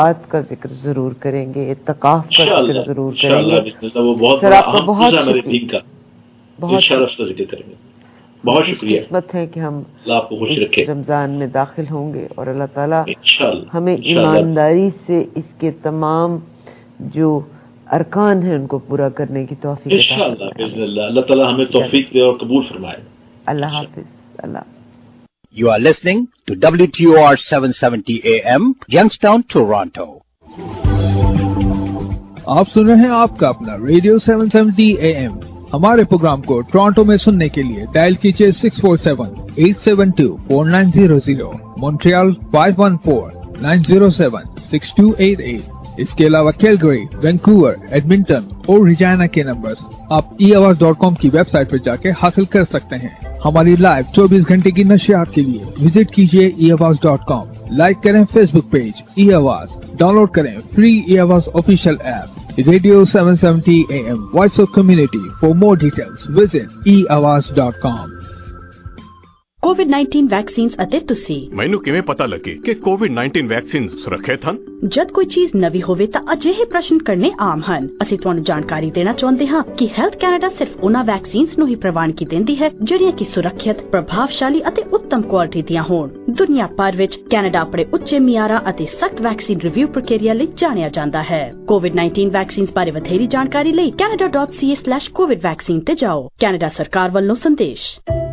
बात का जिक्र जरूर करेंगे, इत्तकाफ का जिक्र जरूर करेंगे। वो बहुत सर आपका बहुत शुक्रिया, बहुत शुक्रिया। किस्मत है कि हम आपको खुश रखे रमजान में दाखिल होंगे और अल्लाह ताला हमें ईमानदारी से इसके तमाम जो अरकान हैं उनको पूरा करने की तौफीक इंशाअल्लाह। अल्लाह ताला हमें तौफीक दे और कबूल फरमाए। अल्लाह हाफिज। अल्लाह। You are listening to WTOR 770 AM, Youngstown, Toronto. आप सुन रहे हैं आपका अपना रेडियो 770 AM। हमारे प्रोग्राम को टोरंटो में सुनने के लिए डायल कीजिए 647-872-4900, मॉन्ट्रियल 514-907-6288। इसके अलावा कैलगरी, वैंकूवर, एडमिंटन और रिजाना के नंबर्स आप eAwaz.com की वेबसाइट पर जाके हासिल कर सकते हैं। हमारी लाइव 24 घंटे की नशियात के लिए विजिट कीजिए eAwaz.com। लाइक करें फेसबुक पेज eAwaz, डाउनलोड करें free eAwaz official app radio 770 AM, voice of community. For more details visit eAwaz.com। कोविड-19 वैक्सीन्स ਅਤੇ ਤੁਸੀਂ ਮੈਨੂੰ ਕਿਵੇਂ ਪਤਾ ਲੱਗੇ ਕਿ ਕੋਵਿਡ-19 ਵੈਕਸੀਨ ਸੁਰੱਖਿਅਤ ਹਨ? ਜਦ ਕੋਈ ਚੀਜ਼ ਨਵੀਂ ਹੋਵੇ ਤਾਂ ਅਜਿਹੇ ਪ੍ਰਸ਼ਨ ਕਰਨੇ ਆਮ ਹਨ। ਅਸੀਂ ਤੁਹਾਨੂੰ ਜਾਣਕਾਰੀ ਦੇਣਾ ਚਾਹੁੰਦੇ ਹਾਂ ਕਿ ਹੈਲਥ ਕੈਨੇਡਾ ਸਿਰਫ ਉਹਨਾਂ ਵੈਕਸੀਨਸ ਨੂੰ ਹੀ ਪ੍ਰਵਾਨਗੀ ਦਿੰਦੀ ਹੈ ਜਿਹੜੀਆਂ ਕਿ ਸੁਰੱਖਿਅਤ, ਪ੍ਰਭਾਵਸ਼ਾਲੀ ਅਤੇ ਉੱਤਮ ਕੁਆਲਿਟੀ ਦੀਆਂ ਹੋਣ। ਦੁਨੀਆ ਭਰ ਵਿੱਚ ਕੈਨੇਡਾ ਆਪਣੇ ਉੱਚੇ ਮਿਆਰਾਂ ਅਤੇ ਸਖਤ ਵੈਕਸੀਨ ਰਿਵਿਊ ਪ੍ਰਕਿਰਿਆ ਲਈ ਜਾਣਿਆ ਜਾਂਦਾ ਹੈ। ਕੋਵਿਡ-19 ਵੈਕਸੀਨਸ ਬਾਰੇ ਵਧੇਰੀ ਜਾਣਕਾਰੀ ਲਈ canada.ca/covidvaccine ਤੇ ਜਾਓ। ਕੈਨੇਡਾ ਸਰਕਾਰ ਵੱਲੋਂ ਸੰਦੇਸ਼।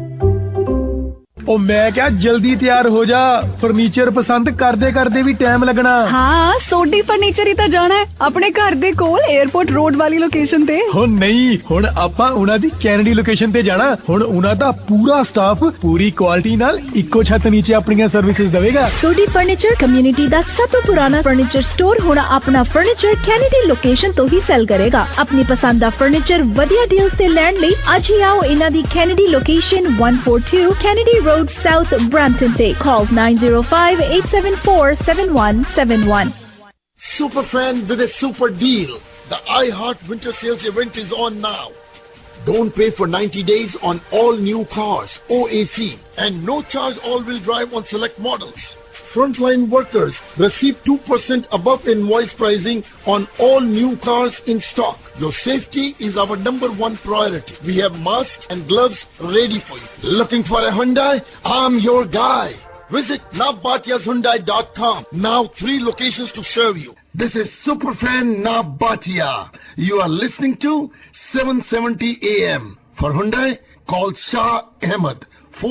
ओ मैं क्या जल्दी तैयार हो जा, फर्नीचर पसंद करदे करदे भी टाइम लगना। हाँ, सोडी फर्नीचर ही तो जाना है अपने घर दे कोल एयरपोर्ट रोड वाली लोकेशन ते। हो नहीं, हुण आपां उना दी कैनेडी लोकेशन ते जाना। हुण उना दा पूरा स्टाफ पूरी क्वालिटी नाल इक्को छत नीचे अपनी सर्विसेज देवेगा। सोडी फर्नीचर कम्युनिटी दा सब तो पुराना फर्नीचर स्टोर हुण अपना फर्नीचर कैनेडी लोकेशन तो ही सेल करेगा। अपनी पसंद दा फर्नीचर वधिया डील्स ते लैण लई अज ही आओ इना दी Kennedy location 142 Kennedy road South Brampton Day. Call 905-874-7171. Superfan with a super deal. The iHeart Winter Sales event is on now. Don't pay for 90 days on all new cars, OA fee, and no charge all-wheel drive on select models. Frontline workers receive 2% above invoice pricing on all new cars in stock. Your safety is our #1 priority. We have masks and gloves ready for you. Looking for a Hyundai? I'm your guy. Visit nabatiahyundai.com. Now 3 locations to serve you. This is Superfan Nabatia. You are listening to 770 AM. For Hyundai, call Shah Ahmed.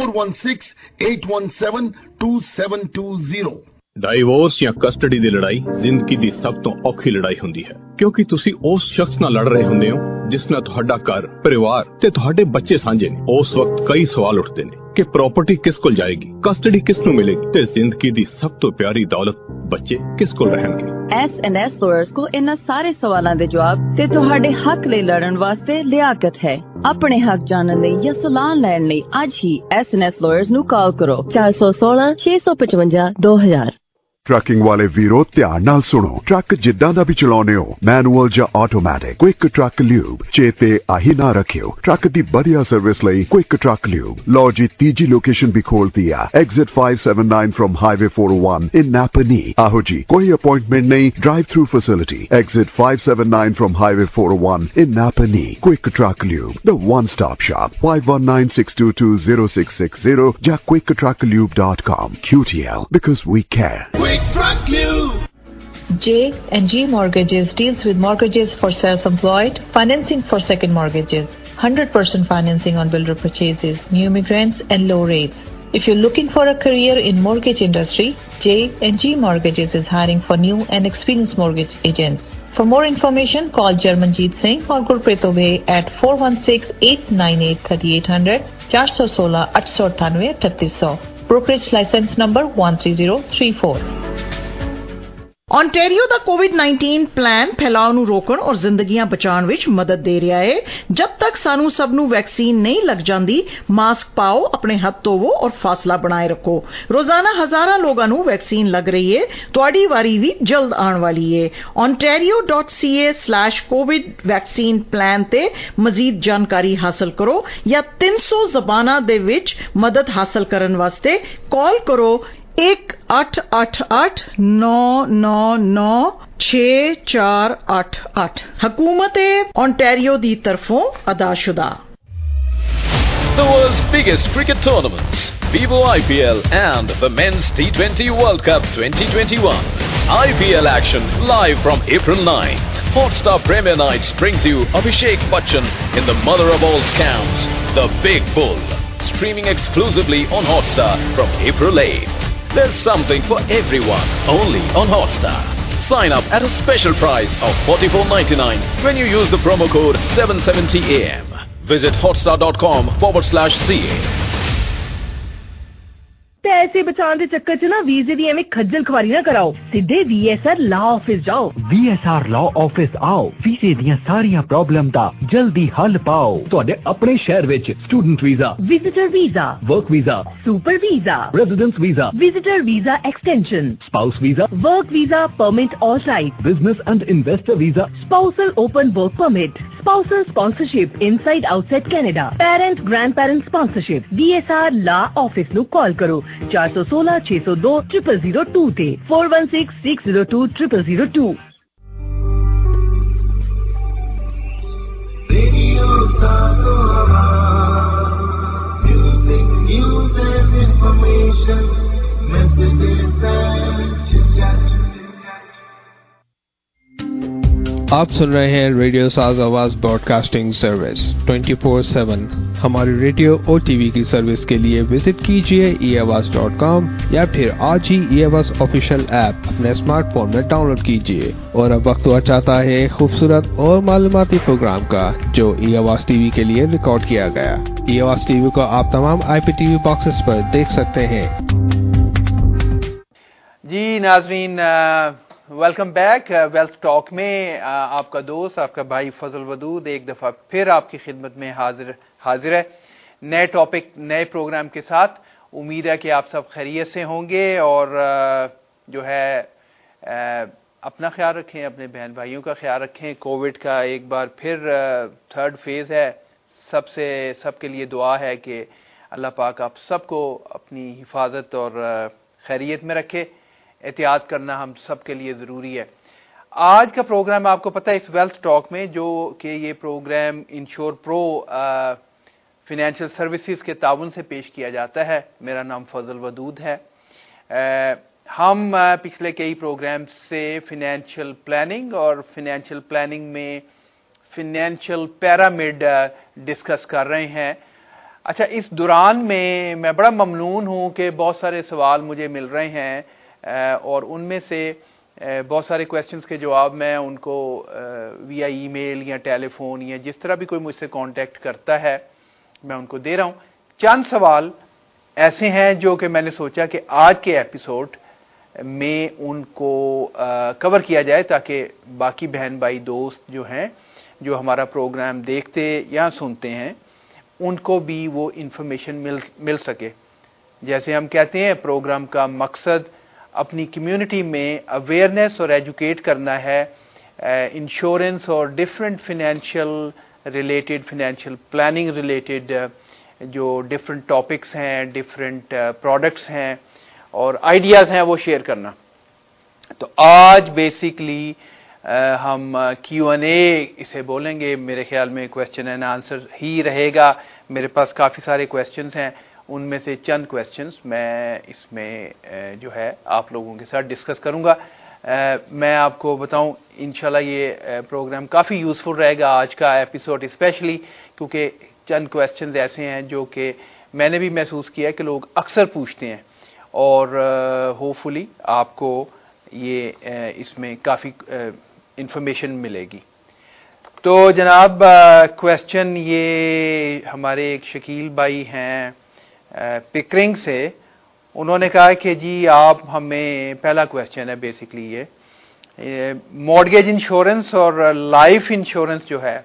416-817-2720। Divorce ਜਾਂ custody ਦੀ ਲੜਾਈ ਜ਼ਿੰਦਗੀ ਦੀ ਸਭ ਤੋਂ ਔਖੀ ਲੜਾਈ ਹੁੰਦੀ ਹੈ, ਕਿਉਂਕਿ ਤੁਸੀਂ ਉਸ ਸ਼ਖਸ ਨਾਲ ਲੜ ਰਹੇ ਹੁੰਦੇ ਹੋ ਜਿਸ ਨਾਲ ਤੁਹਾਡਾ ਘਰ, ਪਰਿਵਾਰ ਤੇ ਤੁਹਾਡੇ ਬੱਚੇ ਸਾਂਝੇ ਨੇ। ਉਸ ਵਕਤ ਕਈ ਸਵਾਲ ਉੱਠਦੇ ਨੇ ਕਿ ਪ੍ਰਾਪਰਟੀ ਕਿਸ ਕੋਲ ਜਾਏਗੀ, ਕਸਟਡੀ ਕਿਸ ਨੂੰ ਮਿਲੇਗੀ ਤੇ ਜ਼ਿੰਦਗੀ ਦੀ ਸਭ ਤੋਂ ਪਿਆਰੀ ਦੌਲਤ ਬੱਚੇ ਕਿਸ ਕੋਲ ਰਹਿਣਗੇ। S&S lawyers को इन्हां सारे सवालों के जवाब ते तुहाडे हक लई लड़न वास्ते लियाकत है। अपने हक जानने लई या सलाह लैण लई अज ही S&S lawyers ਨੂੰ ਕਾਲ ਕਰੋ 416 655 2000। ट्रकिंग वाले वीरो ध्यान नाल सुनो। ट्रक जिद्दां दा भी चलाउने हो, मैनुअल या ऑटोमैटिक, क्विक ट्रक ल्यूब चेते आही ना रखियो। ट्रक दी बढ़िया सर्विस लई क्विक ट्रक ल्यूब। लो जी तीजी लोकेशन भी खोल दिया, exit 579 from highway 401 in Napanee. आहो जी कोई अपॉइंटमेंट नहीं, drive through facility, exit 579 from highway 401 in Napanee. Quick truck lube, the one stop shop. 5196220660 या quicktrucklube.com। QTL, because we care. J&G Mortgages deals with mortgages for self-employed, financing for second mortgages, 100% financing on builder purchases, new immigrants and low rates. If you're looking for a career in mortgage industry, J&G Mortgages is hiring for new and experienced mortgage agents. For more information, call Jarmanjeet Singh or Gurpreet Obey at 416-898-3800, 416-898-3800. Brokerage license number 13034. Ontario ਦਾ ਕੋਵਿਡ-19 plan ਫੈਲਾਅ ਨੂੰ ਰੋਕਣ ਔਰ ਜ਼ਿੰਦਗੀਆਂ ਬਚਾਉਣ ਵਿੱਚ ਮਦਦ ਦੇ ਰਿਹਾ ਹੈ। ਜਦ ਤੱਕ ਸਾਨੂੰ ਸਭ ਨੂੰ ਵੈਕਸੀਨ ਨਹੀਂ ਲੱਗ ਜਾਂਦੀ, ਮਾਸਕ ਪਾਓ, ਆਪਣੇ ਹੱਥ ਧੋਵੋ ਔਰ ਫਾਸਲਾ ਬਣਾਏ ਰੱਖੋ। ਰੋਜ਼ਾਨਾ ਹਜ਼ਾਰਾਂ ਲੋਕਾਂ ਨੂੰ ਵੈਕਸੀਨ ਲੱਗ ਰਹੀ ਹੈ, ਤੁਹਾਡੀ ਵਾਰੀ ਵੀ ਜਲਦ ਆਉਣ ਵਾਲੀ ਹੈ। ontario.ca/covid vaccine ਤੇ ਮਜ਼ੀਦ ਜਾਣਕਾਰੀ ਹਾਸਲ ਕਰੋ ਜਾਂ 300 ਜ਼ਬਾਨਾਂ ਦੇ ਵਿੱਚ ਮਦਦ ਹਾਸਲ ਕਰਨ ਵਾਸਤੇ ਕਾਲ ਕਰੋ 1888-999-6488 हुकूमत ओंटारियो दी तरफों अदाशुदा। The world's biggest cricket tournaments, Vivo IPL and the Men's T20 World Cup 2021. IPL action live from April 9th. Hotstar Premier Nights brings you Abhishek Bachchan in the mother of all scams, The Big Bull. Streaming exclusively on Hotstar from April 8th. There's something for everyone, only on Hotstar. Sign up at a special price of $44.99 when you use the promo code 770am. Visit hotstar.com/ca. पैसे बचाने के चक्कर च ना वीजे दी एवें खज्जल खुआरी ना कराओ, सीधे VSR लॉ ऑफिस जाओ। VSR लॉ ऑफिस आओ, वीजे दियां सारियां प्रॉब्लम दा जल्दी हल पाओ। तुहाडे अपने शहर विच student visa, visitor visa, work visa, super visa, residence visa, visitor visa extension, spouse visa, work visa permit और right, business and investor visa, spousal open work permit, spousal sponsorship inside outside Canada, parent grandparent sponsorship। VSR law office नु call करो 416 602 0002 ते 416 602 0002। Radio Sazoa, music, news and information, messages and chit-chat। आप सुन रहे हैं radio साज आवाज broadcasting service 24/7। हमारी radio और टीवी की सर्विस के लिए विजिट कीजिए eavaz.com या फिर आज ही eavaz ऑफिशियल ऐप अपने स्मार्टफोन में डाउनलोड कीजिए। और अब वक्त हुआ चाहता है खूबसूरत और मालूमाती प्रोग्राम का जो eavaz टीवी के लिए रिकॉर्ड किया गया। eavaz टीवी को आप तमाम IPTV बॉक्सेस पर देख सकते हैं। जी नाजरीन, वेलकम बैक। वेल्थ टॉक में आपका दोस्त, आपका भाई फजल वदूद एक दफ़ा फिर आपकी खिदमत में हाजिर है नए टॉपिक, नए प्रोग्राम के साथ। उम्मीद है कि आप सब खैरियत से होंगे और जो है अपना ख्याल रखें, अपने बहन भाइयों का ख्याल रखें। कोविड का एक बार फिर थर्ड फेज़ है, सबके लिए दुआ है कि अल्लाह पाक आप सबको अपनी हिफाजत और खैरियत में रखे। एहतियात करना हम सब के लिए ज़रूरी है। आज का प्रोग्राम आपको पता है इस वेल्थ टॉक में, जो कि ये program insure pro financial services के ताउन से पेश किया जाता है। मेरा नाम फजल वदूद है। हम पिछले कई प्रोग्राम से फिनेंशियल प्लानिंग और फिनेंशियल प्लानिंग में फिनेंशियल पिरामिड डिस्कस कर रहे हैं। अच्छा, इस दौरान में मैं बड़ा ममनून हूँ कि बहुत सारे सवाल मुझे मिल रहे हैं और उनमें से बहुत सारे क्वेश्चंस के जवाब मैं उनको विया ईमेल या टेलीफोन या जिस तरह भी कोई मुझसे कांटेक्ट करता है मैं उनको दे रहा हूं। चंद सवाल ऐसे हैं जो कि मैंने सोचा कि आज के एपिसोड में उनको कवर किया जाए ताकि बाकी बहन भाई दोस्त जो हैं, जो हमारा प्रोग्राम देखते या सुनते हैं, उनको भी वो इंफॉर्मेशन मिल सके। जैसे हम कहते हैं प्रोग्राम का मकसद अपनी कम्युनिटी में अवेयरनेस और एजुकेट करना है इंश्योरेंस और different financial related, financial planning related जो डिफरेंट टॉपिक्स हैं, डिफरेंट प्रोडक्ट्स हैं और आइडियाज़ हैं, वो शेयर करना। तो आज बेसिकली हम Q&A इसे बोलेंगे। मेरे ख्याल में क्वेश्चन एंड आंसर ही रहेगा। मेरे पास काफ़ी सारे क्वेश्चंस हैं, उनमें से चंद क्वेश्चंस मैं इसमें जो है आप लोगों के साथ डिस्कस करूंगा। मैं आपको बताऊं इंशाल्लाह ये प्रोग्राम काफ़ी यूज़फुल रहेगा आज का एपिसोड, स्पेशली क्योंकि चंद क्वेश्चंस ऐसे हैं जो कि मैंने भी महसूस किया कि लोग अक्सर पूछते हैं और होपफुली आपको ये इसमें काफ़ी इंफॉर्मेशन मिलेगी। तो जनाब क्वेश्चन ये हमारे एक शकील भाई हैं पिकरिंग से, उन्होंने कहा कि जी आप हमें, पहला क्वेश्चन है बेसिकली ये मॉर्गेज इंश्योरेंस और लाइफ इंश्योरेंस जो है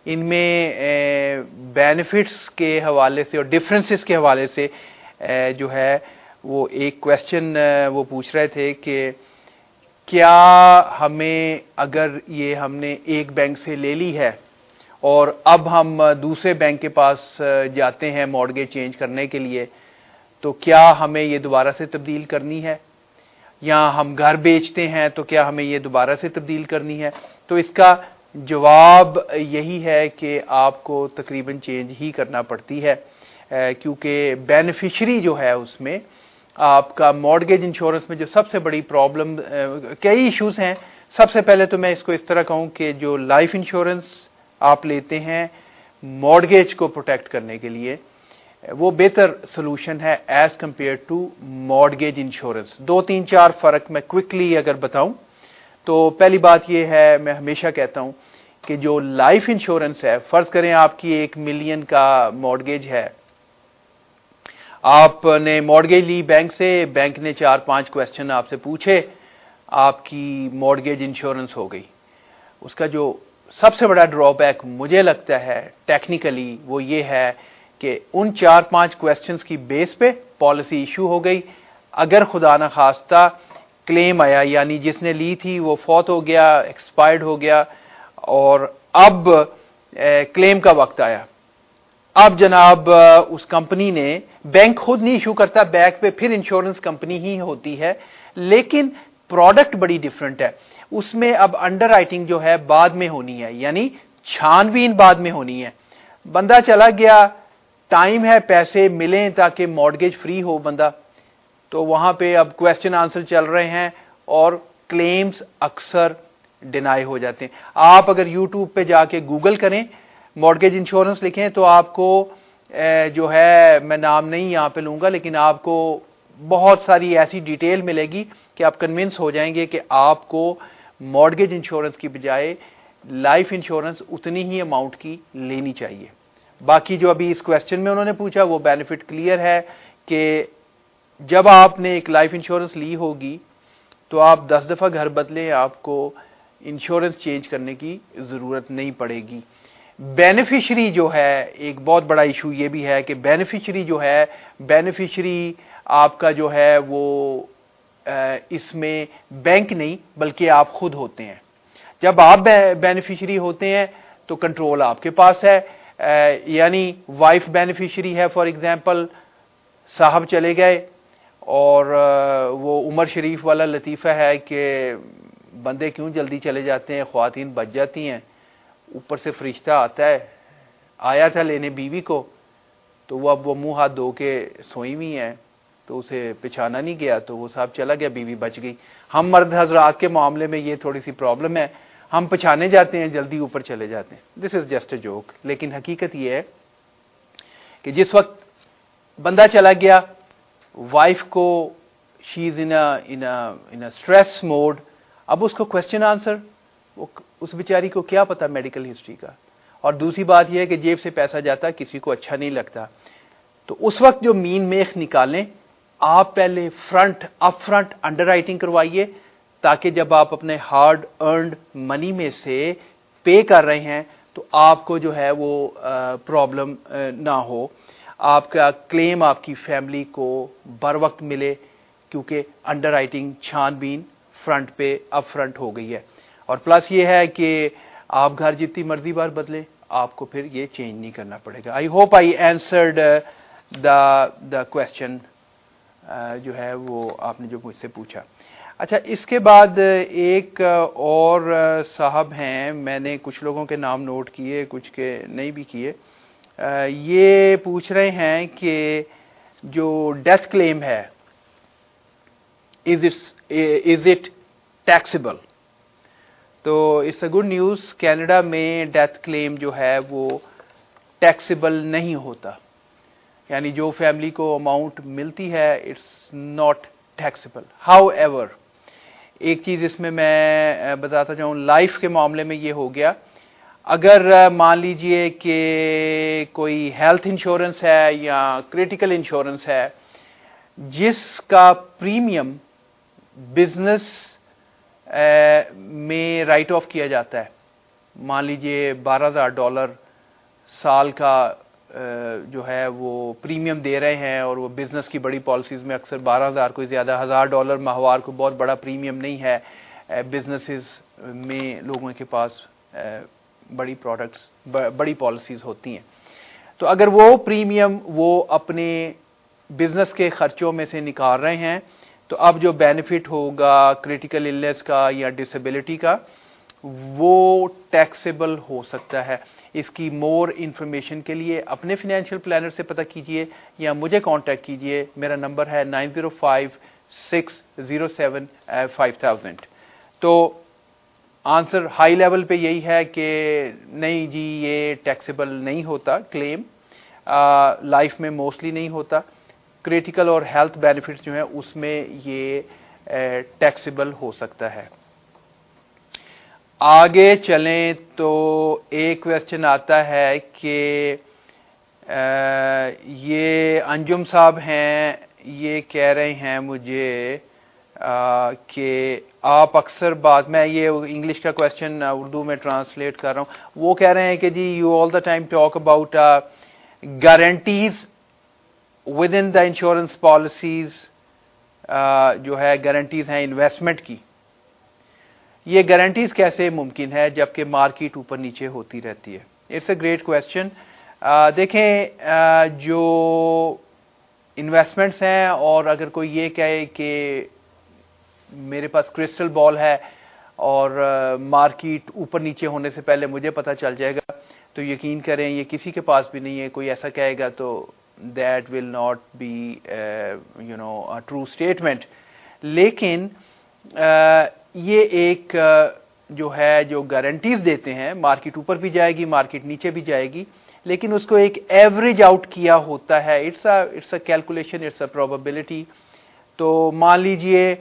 इनमें बेनिफिट्स के हवाले से और डिफरेंसेस के हवाले से जो है वो एक क्वेश्चन वो पूछ रहे थे कि क्या हमें अगर ये हमने एक बैंक से ले ली है और अब हम दूसरे बैंक के पास जाते हैं मॉर्गेज चेंज करने के लिए, تو کیا ہمیں یہ دوبارہ سے تبدیل کرنی ہے؟ یا ہم گھر بیچتے ہیں تو کیا ہمیں یہ دوبارہ سے تبدیل کرنی ہے؟ تو اس کا جواب یہی ہے کہ آپ کو تقریباً چینج ہی کرنا پڑتی ہے، کیونکہ بینیفیشری جو ہے اس میں آپ کا مارگیج انشورنس میں جو سب سے بڑی پرابلم، کئی ایشوز ہیں. سب سے پہلے تو میں اس کو اس طرح کہوں کہ جو لائف انشورنس آپ لیتے ہیں مارگیج کو پروٹیکٹ کرنے کے لیے، وہ بہتر سلوشن ہے as compare to mortgage insurance. 2-3-4 فرق میں کوئکلی اگر بتاؤں تو پہلی بات یہ ہے، میں ہمیشہ کہتا ہوں کہ جو لائف انشورنس ہے، فرض کریں آپ کی 1 ملین کا مارگیج ہے، آپ نے مارگیج لی بینک سے، بینک نے 4-5 کویسچن آپ سے پوچھے، آپ کی مارگیج انشورنس ہو گئی. اس کا جو سب سے بڑا ڈرا بیک مجھے لگتا ہے ٹیکنیکلی وہ یہ ہے کہ ان 4-5 کویسچنز کی بیس پہ پالیسی ایشو ہو گئی. اگر خدا نخواستہ کلیم آیا، یعنی جس نے لی تھی وہ فوت ہو گیا، ایکسپائرڈ ہو گیا، اور اب کلیم کا وقت آیا، اب جناب اس کمپنی نے، بینک خود نہیں ایشو کرتا، بینک پہ پھر انشورنس کمپنی ہی ہوتی ہے، لیکن پروڈکٹ بڑی ڈیفرنٹ ہے. اس میں اب انڈر رائٹنگ جو ہے بعد میں ہونی ہے، یعنی چھان بین بعد میں ہونی ہے. بندہ چلا گیا، ٹائم ہے پیسے ملیں تاکہ مارگیج فری ہو بندہ، تو وہاں پہ اب کویسچن آنسر چل رہے ہیں اور کلیمز اکثر ڈینائی ہو جاتے ہیں. آپ اگر یوٹیوب پہ جا کے گوگل کریں، مارگیج انشورنس لکھیں، تو آپ کو جو ہے، میں نام نہیں یہاں پہ لوں گا، لیکن آپ کو بہت ساری ایسی ڈیٹیل ملے گی کہ آپ کنونس ہو جائیں گے کہ آپ کو مارگیج انشورنس کی بجائے لائف انشورنس اتنی ہی اماؤنٹ کی لینی چاہیے. باقی جو ابھی اس کویسچن میں انہوں نے پوچھا وہ بینیفٹ کلیئر ہے کہ جب آپ نے ایک لائف انشورنس لی ہوگی تو آپ 10 دفعہ گھر بدلیں، آپ کو انشورنس چینج کرنے کی ضرورت نہیں پڑے گی. بینیفیشری جو ہے، ایک بہت بڑا ایشو یہ بھی ہے کہ بینیفیشری جو ہے، بینیفیشری آپ کا جو ہے وہ اس میں بینک نہیں بلکہ آپ خود ہوتے ہیں. جب آپ بینیفیشری ہوتے ہیں تو کنٹرول آپ کے پاس ہے، یعنی وائف بینیفیشری ہے، فار ایگزامپل صاحب چلے گئے، اور وہ عمر شریف والا لطیفہ ہے کہ بندے کیوں جلدی چلے جاتے ہیں، خواتین بچ جاتی ہیں. اوپر سے فرشتہ آتا ہے، آیا تھا لینے بیوی کو، تو وہ اب وہ منہ ہاتھ دھو کے سوئی ہوئی ہیں، تو اسے پہچانا نہیں گیا، تو وہ صاحب چلا گیا، بیوی بچ گئی. ہم مرد حضرات کے معاملے میں یہ تھوڑی سی پرابلم ہے، ہم پہچانے جاتے ہیں، جلدی اوپر چلے جاتے ہیں. This is just a joke. لیکن حقیقت یہ ہے کہ جس وقت بندہ چلا گیا، وائف کو شی از ان اسٹریس موڈ، اب اس کو کویسچن آنسر، اس بیچاری کو کیا پتا میڈیکل ہسٹری کا. اور دوسری بات یہ ہے کہ جیب سے پیسہ جاتا کسی کو اچھا نہیں لگتا. تو اس وقت جو مین میخ نکالیں، آپ پہلے اپ فرنٹ انڈر رائٹنگ کروائیے، تاکہ جب آپ اپنے ہارڈ ارنڈ منی میں سے پے کر رہے ہیں تو آپ کو جو ہے وہ پرابلم نہ ہو، آپ کا کلیم آپ کی فیملی کو بر وقت ملے، کیونکہ انڈر رائٹنگ چھان بین فرنٹ پہ اپ فرنٹ ہو گئی ہے. اور پلس یہ ہے کہ آپ گھر جتنی مرضی بار بدلے، آپ کو پھر یہ چینج نہیں کرنا پڑے گا. I hope I اینسرڈ the question جو ہے وہ آپ نے جو مجھ سے پوچھا. اچھا، اس کے بعد ایک اور صاحب ہیں، میں نے کچھ لوگوں کے نام نوٹ کیے، کچھ کے نہیں بھی کیے. یہ پوچھ رہے ہیں کہ جو ڈیتھ کلیم ہے از اٹ ٹیکسیبل؟ تو it's a good news, Canada میں ڈیتھ کلیم جو ہے وہ ٹیکسیبل نہیں ہوتا، یعنی جو فیملی کو اماؤنٹ ملتی ہے it's not taxable. However, ایک چیز اس میں بتاتا جاؤں، لائف کے معاملے میں یہ ہو گیا، اگر مان لیجئے کہ کوئی ہیلتھ انشورنس ہے یا کریٹیکل انشورنس ہے جس کا پریمیم بزنس میں رائٹ آف کیا جاتا ہے، مان لیجئے $12,000 سال کا جو ہے وہ پریمیم دے رہے ہیں، اور وہ بزنس کی بڑی پالیسیز میں اکثر 12,000 کوئی زیادہ، $1,000 ماہوار کو بہت بڑا پریمیم نہیں ہے. بزنسز میں لوگوں کے پاس بڑی پروڈکٹس، بڑی پالیسیز ہوتی ہیں. تو اگر وہ پریمیم وہ اپنے بزنس کے خرچوں میں سے نکال رہے ہیں تو اب جو بینیفٹ ہوگا کریٹیکل النس کا یا ڈسیبلٹی کا وہ ٹیکسیبل ہو سکتا ہے. اس کی مور انفارمیشن کے لیے اپنے فائنینشیل پلانر سے پتہ کیجئے یا مجھے کانٹیکٹ کیجئے. میرا نمبر ہے 9056075000. تو آنسر ہائی لیول پہ یہی ہے کہ نہیں جی یہ ٹیکسیبل نہیں ہوتا کلیم, لائف میں موسٹلی نہیں ہوتا. کریٹیکل اور ہیلتھ بینیفٹس جو ہیں اس میں یہ ٹیکسیبل ہو سکتا ہے. آگے چلیں تو ایک کویسچن آتا ہے کہ یہ انجم صاحب ہیں, یہ کہہ رہے ہیں مجھے کہ آپ اکثر بات, میں یہ انگلش کا کویسچن اردو میں ٹرانسلیٹ کر رہا ہوں, وہ کہہ رہے ہیں کہ جی you all the time talk about guarantees within the insurance policies, جو ہے گارنٹیز ہیں انویسٹمنٹ کی. یہ گارنٹیز کیسے ممکن ہے جبکہ مارکیٹ اوپر نیچے ہوتی رہتی ہے؟ It's a great question. دیکھیں جو انویسٹمنٹس ہیں, اور اگر کوئی یہ کہے کہ میرے پاس کرسٹل بال ہے اور مارکیٹ اوپر نیچے ہونے سے پہلے مجھے پتہ چل جائے گا, تو یقین کریں یہ کسی کے پاس بھی نہیں ہے. کوئی ایسا کہے گا تو that will not be a true statement. لیکن یہ ایک جو ہے جو گارنٹیز دیتے ہیں, مارکیٹ اوپر بھی جائے گی مارکیٹ نیچے بھی جائے گی, لیکن اس کو ایک ایوریج آؤٹ کیا ہوتا ہے. It's a calculation, it's a probability. تو مان لیجئے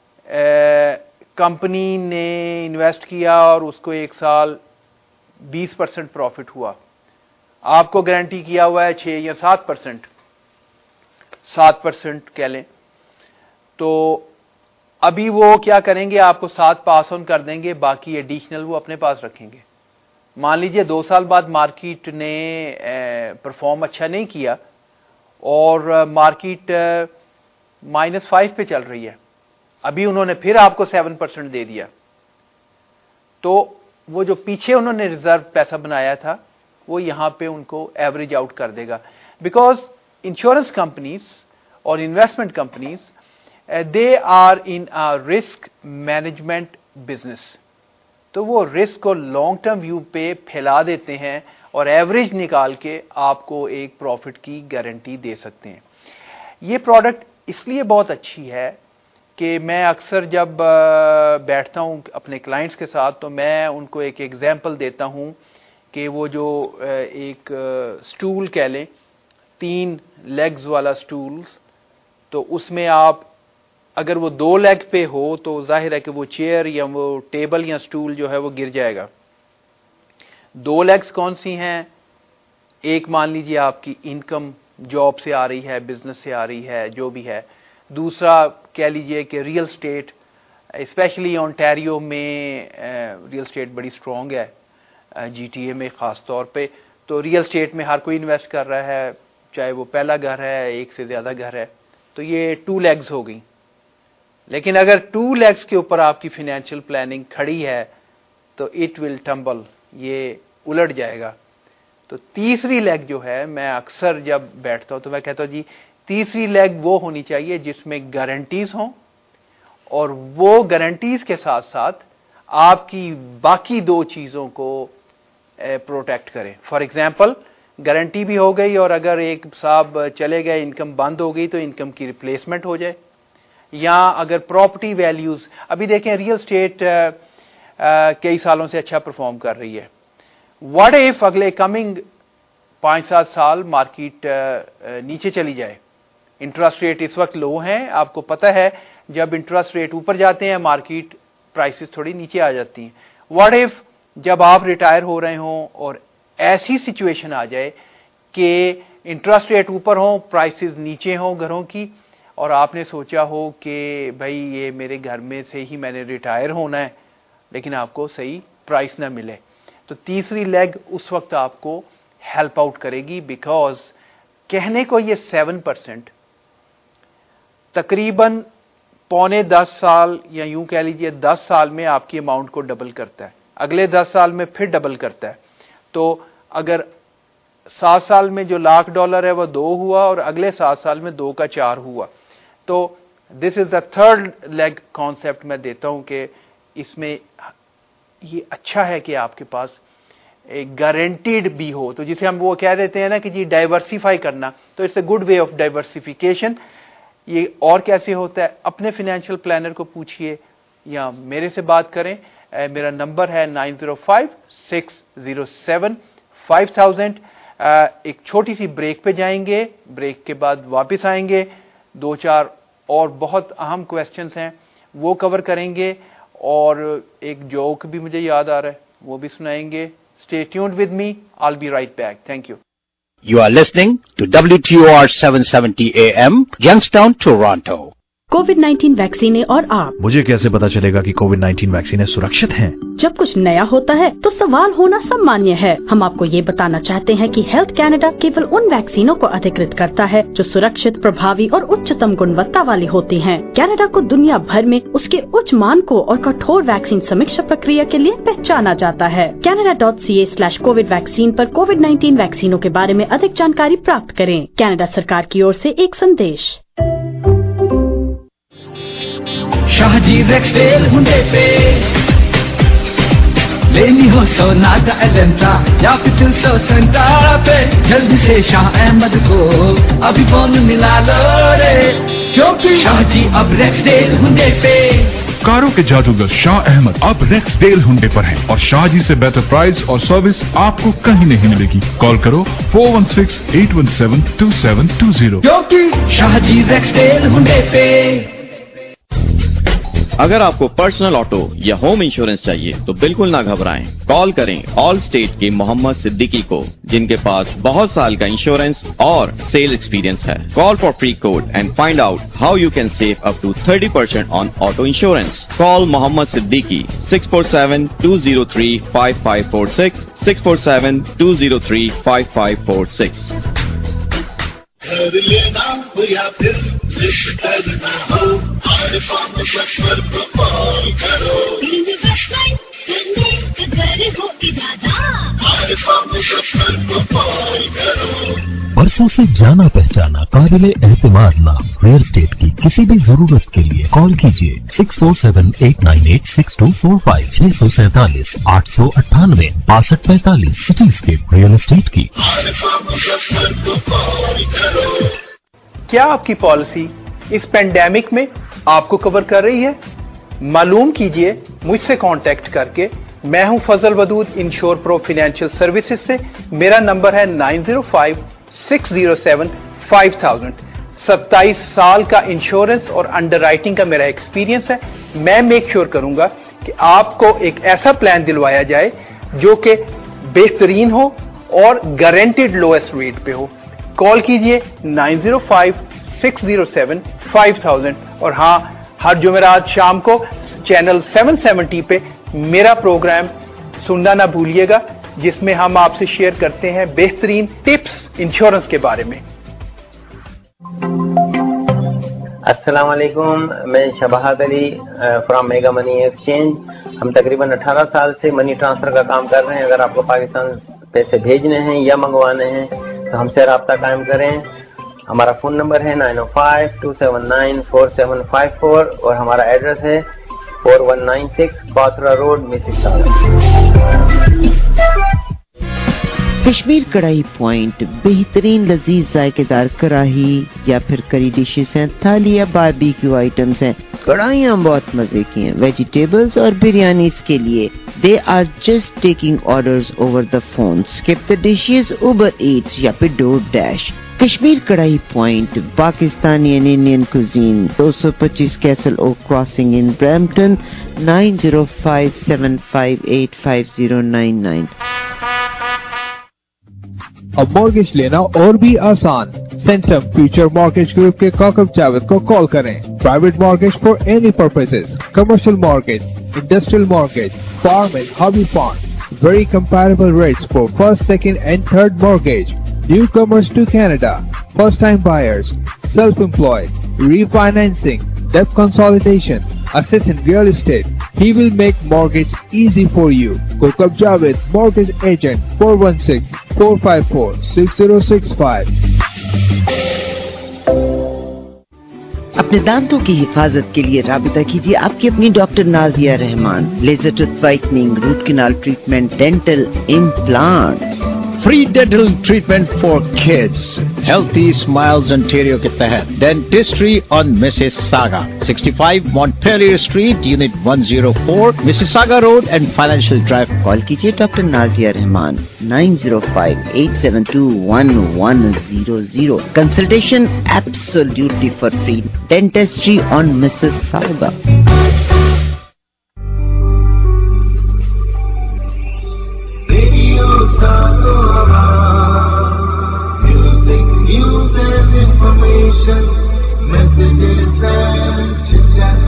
کمپنی نے انویسٹ کیا اور اس کو ایک سال 20% پروفٹ ہوا, آپ کو گارنٹی کیا ہوا ہے 6 یا 7%, 7% کہہ لیں. تو ابھی وہ کیا کریں گے, آپ کو 7 پاس آن کر دیں گے, باقی ایڈیشنل وہ اپنے پاس رکھیں گے. مان لیجئے 2 سال بعد مارکیٹ نے پرفارم اچھا نہیں کیا اور مارکیٹ -5 پہ چل رہی ہے, ابھی انہوں نے پھر آپ کو 7% دے دیا, تو وہ جو پیچھے انہوں نے ریزرو پیسہ بنایا تھا وہ یہاں پہ ان کو ایوریج آؤٹ کر دے گا. بیکاز انشورنس کمپنیز اور investment companies they are in a risk management business. تو وہ رسک کو لانگ ٹرم ویو پہ پھیلا دیتے ہیں اور ایوریج نکال کے آپ کو ایک پروفٹ کی گارنٹی دے سکتے ہیں. یہ پروڈکٹ اس لیے بہت اچھی ہے کہ میں اکثر جب بیٹھتا ہوں اپنے کلائنٹس کے ساتھ تو میں ان کو ایک ایگزامپل دیتا ہوں کہ وہ جو ایک سٹول کہہ لیں, 3 لیگز والا سٹول, تو اس میں آپ اگر وہ 2 لیگ پہ ہو تو ظاہر ہے کہ وہ چیئر یا وہ ٹیبل یا سٹول جو ہے وہ گر جائے گا. 2 لیگز کون سی ہیں؟ ایک مان لیجیے آپ کی انکم جاب سے آ رہی ہے, بزنس سے آ رہی ہے, جو بھی ہے. دوسرا کہہ لیجیے کہ ریئل اسٹیٹ, اسپیشلی اونٹیریو میں ریئل اسٹیٹ بڑی سٹرونگ ہے, GTA میں خاص طور پہ. تو ریئل اسٹیٹ میں ہر کوئی انویسٹ کر رہا ہے, چاہے وہ پہلا گھر ہے, ایک سے زیادہ گھر ہے. تو یہ 2 لیگز ہو گئی. لیکن اگر 2 لیگز کے اوپر آپ کی فائنینشیل پلاننگ کھڑی ہے تو اٹ ول ٹمبل, یہ الٹ جائے گا. تو تیسری لیگ جو ہے, میں اکثر جب بیٹھتا ہوں تو میں کہتا ہوں جی تیسری لیگ وہ ہونی چاہیے جس میں گارنٹیز ہوں اور وہ گارنٹیز کے ساتھ ساتھ آپ کی باقی 2 چیزوں کو پروٹیکٹ کریں. فار ایگزامپل گارنٹی بھی ہو گئی اور اگر ایک صاحب چلے گئے, انکم بند ہو گئی, تو انکم کی ریپلیسمنٹ ہو جائے. یا اگر پراپرٹی ویلیوز, ابھی دیکھیں ریئل اسٹیٹ کئی سالوں سے اچھا پرفارم کر رہی ہے. واٹ ایف اگلے کمنگ 5-7 سال مارکیٹ نیچے چلی جائے, انٹرسٹ ریٹ اس وقت لو ہیں, آپ کو پتہ ہے جب انٹرسٹ ریٹ اوپر جاتے ہیں مارکیٹ پرائسز تھوڑی نیچے آ جاتی ہیں. واٹ ایف جب آپ ریٹائر ہو رہے ہوں اور ایسی سچویشن آ جائے کہ انٹرسٹ ریٹ اوپر ہوں, پرائسز نیچے ہوں گھروں کی, اور آپ نے سوچا ہو کہ بھائی یہ میرے گھر میں سے ہی میں نے ریٹائر ہونا ہے, لیکن آپ کو صحیح پرائس نہ ملے, تو تیسری لیگ اس وقت آپ کو ہیلپ آؤٹ کرے گی. بیکاز کہنے کو یہ 7% تقریباً 9.25 سال یا یوں کہہ لیجئے 10 سال میں آپ کی اماؤنٹ کو ڈبل کرتا ہے, اگلے 10 سال میں پھر ڈبل کرتا ہے. تو اگر 7 साल में जो $1,00,000 है वो 2 हुआ और अगले 7 साल में 2 का 4 हुआ। तो this is the third leg concept मैं देता हूं कि इसमें ये अच्छा है कि आपके पास एक गारंटीड भी हो, तो जिसे हम वो कह देते हैं ना कि जी डाइवर्सिफाई करना, तो it's a good way of diversification. ये और कैसे होता है, अपने फाइनेंशियल प्लानर को पूछिए या मेरे से बात करें। मेरा नंबर है 9056075000। एक छोटी सी ब्रेक पे जाएंगे, ब्रेक के बाद वापस आएंगे, 2-4 और बहुत अहम क्वेश्चंस हैं वो कवर करेंगे, और एक जोक भी मुझे याद आ रहा है वो भी सुनाएंगे। Stay tuned with me. I'll be right back. Thank you. You are listening to WTOR 770 AM, Youngstown, Toronto. कोविड-19 वैक्सीनें और आप। मुझे कैसे पता चलेगा कि कोविड-19 वैक्सीनें सुरक्षित हैं? जब कुछ नया होता है तो सवाल होना सामान्य है। हम आपको ये बताना चाहते हैं कि हेल्थ कनाडा केवल उन वैक्सीनों को अधिकृत करता है जो सुरक्षित, प्रभावी और उच्चतम गुणवत्ता वाली होती हैं। कनाडा को दुनिया भर में उसके उच्च मानकों और कठोर वैक्सीन समीक्षा प्रक्रिया के लिए पहचाना जाता है। Canada.ca/COVID वैक्सीन पर कोविड-19 वैक्सीनों के बारे में अधिक जानकारी प्राप्त करें। कनाडा सरकार की ओर से एक संदेश। शाहजी रेक्सडेल हुंडे पे लेनी हो सोना का एलेंट्रा या फिर 370 पे, जल्दी से शाह अहमद को अभी फोन मिला लो रे, क्योंकि शाहजी अब रेक्सडेल हुंडे पे। कारों के जादूगर शाह अहमद अब रेक्सडेल हुंडे पर हैं और शाहजी से बेहतर प्राइस और सर्विस आपको कहीं नहीं मिलेगी। कॉल करो 416-817-2720, क्योंकि शाहजी रेक्सडेल हुंडे पे। अगर आपको पर्सनल ऑटो या होम इंश्योरेंस चाहिए तो बिल्कुल ना घबराएं। कॉल करें ऑल स्टेट के मोहम्मद सिद्दीकी को, जिनके पास बहुत साल का इंश्योरेंस और सेल एक्सपीरियंस है। Call for free quote and find out how you can save up to 30% on auto insurance. Call Mohammad Siddiqui 647-203-5546, 647-203-5546। घर लेना हो या फिर लिस्ट करना हो, आरिफा मुजफ्फर को कॉल करो। घर हो इरादा, आरिफा मुजफ्फर को कॉल करो। बरसों से जाना पहचाना काबिले एतमाद नाम रियल एस्टेट की किसी भी जरूरत के लिए कॉल कीजिए 647-898-6245, 647-898-6245, सिटीस्केप रियल एस्टेट की। क्या आपकी पॉलिसी इस पेंडेमिक में आपको कवर कर रही है? मालूम कीजिए मुझसे कांटेक्ट करके। मैं हूं Fazal Wadood insure pro financial services से। मेरा नंबर है 9056075000। 27 साल का इंश्योरेंस और अंडरराइटिंग का मेरा एक्सपीरियंस है। मैं मेक श्योर करूंगा कि आपको एक ऐसा प्लान दिलवाया जाए जो कि बेहतरीन हो और गारंटेड लोएस्ट रेट पे हो। कॉल कीजिए 9056075000। और हाँ, हर जुमेरात शाम को चैनल 770 पे मेरा प्रोग्राम सुनना ना भूलिएगा, जिसमें हम आपसे शेयर करते हैं बेहतरीन टिप्स इंश्योरेंस के बारे में। अस्सलाम वालेकुम, मैं Shabahat Ali from mega money exchange. हम तकरीबन 18 साल से मनी ट्रांसफर का काम कर रहे हैं। अगर आपको पाकिस्तान पैसे भेजने हैं या मंगवाने हैं तो हमसे रब्ता कायम करें। हमारा फ़ोन नंबर है 905-279-4754 और हमारा एड्रेस है 4196 कॉथरा road, Mississauga. Kashmir kadhai point बेहतरीन लजीज जायकेदार कढ़ाई या फिर करी डिशेस हैं, थाली या बारबेक्यू आइटम्स हैं। कढ़ाइयाँ बहुत मजे की हैं, वेजिटेबल्स और बिरयानीज के लिए। They are just taking orders over the phone. Skip the Dishes, Uber Eats या फिर Door Dash. Kashmir kadhai point Pakistani and Indian cuisine, 225 Castle Oak Crossing in Brampton, 9057585099। अब मॉर्गेज लेना और भी आसान। सेंट्रम फ्यूचर मॉर्गेज ग्रुप के काकब जावेद को कॉल करें। Private mortgage for any purposes, commercial mortgage, industrial mortgage, farm and hobby farm, very comparable rates for first, second and third mortgage. Newcomers to Canada, first-time buyers, self-employed, refinancing, debt consolidation, assist in real estate. He will make mortgage easy for you. Kokab Javed, mortgage agent, 454-6065. अपने दांतों की हिफाजत के लिए राबिता कीजिए आपकी अपनी doctor Nazia Rehman. Laser tooth whitening, root canal treatment, dental implants. Free dental treatment for kids. Healthy smiles Ontario के तहत dentistry on Mississauga, 65 Montpellier street, unit 104, Mississauga road and financial drive. Call कीजिए doctor Nazia Rehman 905-872-1100. Consultation absolutely for free. Dentistry on Mississauga. Music, news and information, messages and chit-chat.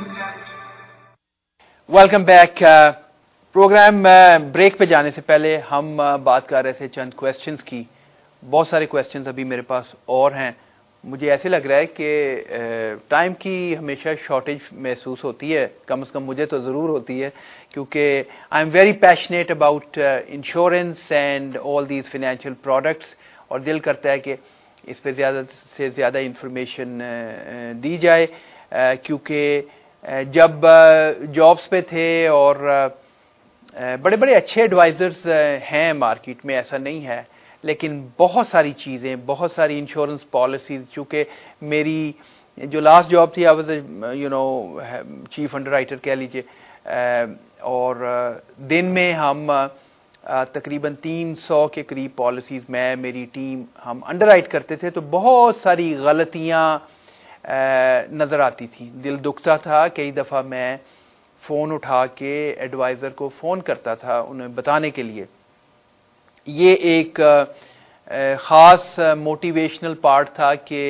Welcome back. Program break पे जाने से पहले हम बात कर रहे थे चंद क्वेश्चंस की. बहुत सारे क्वेश्चंस अभी मेरे पास और हैं. मुझे ऐसे लग रहा है कि टाइम की हमेशा शॉर्टेज महसूस होती है, कम से कम मुझे तो ज़रूर होती है, क्योंकि I am very passionate about insurance and all these financial products, और दिल करता है कि इस पे ज़्यादा से ज़्यादा इंफॉर्मेशन दी जाए, क्योंकि जब जॉब्स पे थे और बड़े बड़े अच्छे एडवाइज़र्स हैं मार्केट में, ऐसा नहीं है, लेकिन बहुत सारी चीज़ें, बहुत सारी इंश्योरेंस पॉलिसीज़. चूँकि मेरी जो लास्ट जॉब थी, आई वाज चीफ अंडरराइटर कह लीजिए, और दिन में हम तकरीबन 300 के करीब पॉलिसीज़, मैं मेरी टीम, हम अंडरराइट करते थे. तो बहुत सारी गलतियाँ नज़र आती थी. दिल दुखता था. कई दफ़ा मैं फ़ोन उठा के एडवाइज़र को फ़ोन करता था उन्हें बताने के लिए. ये एक ख़ास मोटिवेशनल पार्ट था कि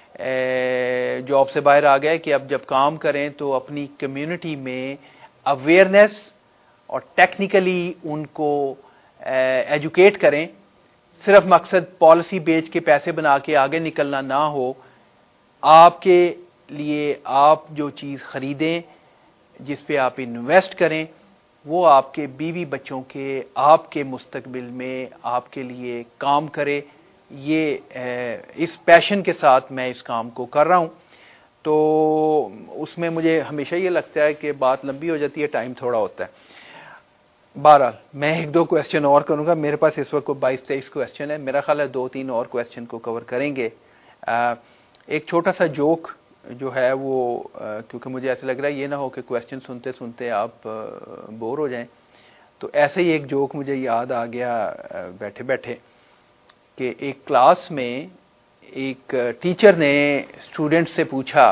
जॉब से बाहर आ गए कि अब जब काम करें तो अपनी कम्युनिटी में अवेयरनेस और टेक्निकली उनको एजुकेट करें. सिर्फ मकसद पॉलिसी बेच के पैसे बना के आगे निकलना ना हो. आपके लिए आप जो चीज़ ख़रीदें, जिस पे आप इन्वेस्ट करें, वो आपके बीवी बच्चों के, आपके मुस्तकबिल में आपके लिए काम करे. ये इस पैशन के साथ मैं इस काम को कर रहा हूँ. तो उसमें मुझे हमेशा ये लगता है कि बात लंबी हो जाती है, टाइम थोड़ा होता है. बहरहाल मैं एक दो क्वेश्चन और करूँगा. मेरे पास इस वक्त 22-23 क्वेश्चन है. मेरा ख्याल है 2-3 और क्वेश्चन को कवर करेंगे. एक छोटा सा जोक जो है वो, क्योंकि मुझे ऐसा लग रहा है ये ना हो कि क्वेश्चन सुनते सुनते आप बोर हो जाएं, तो ऐसे ही एक जोक मुझे याद आ गया बैठे बैठे कि एक क्लास में एक टीचर ने स्टूडेंट से पूछा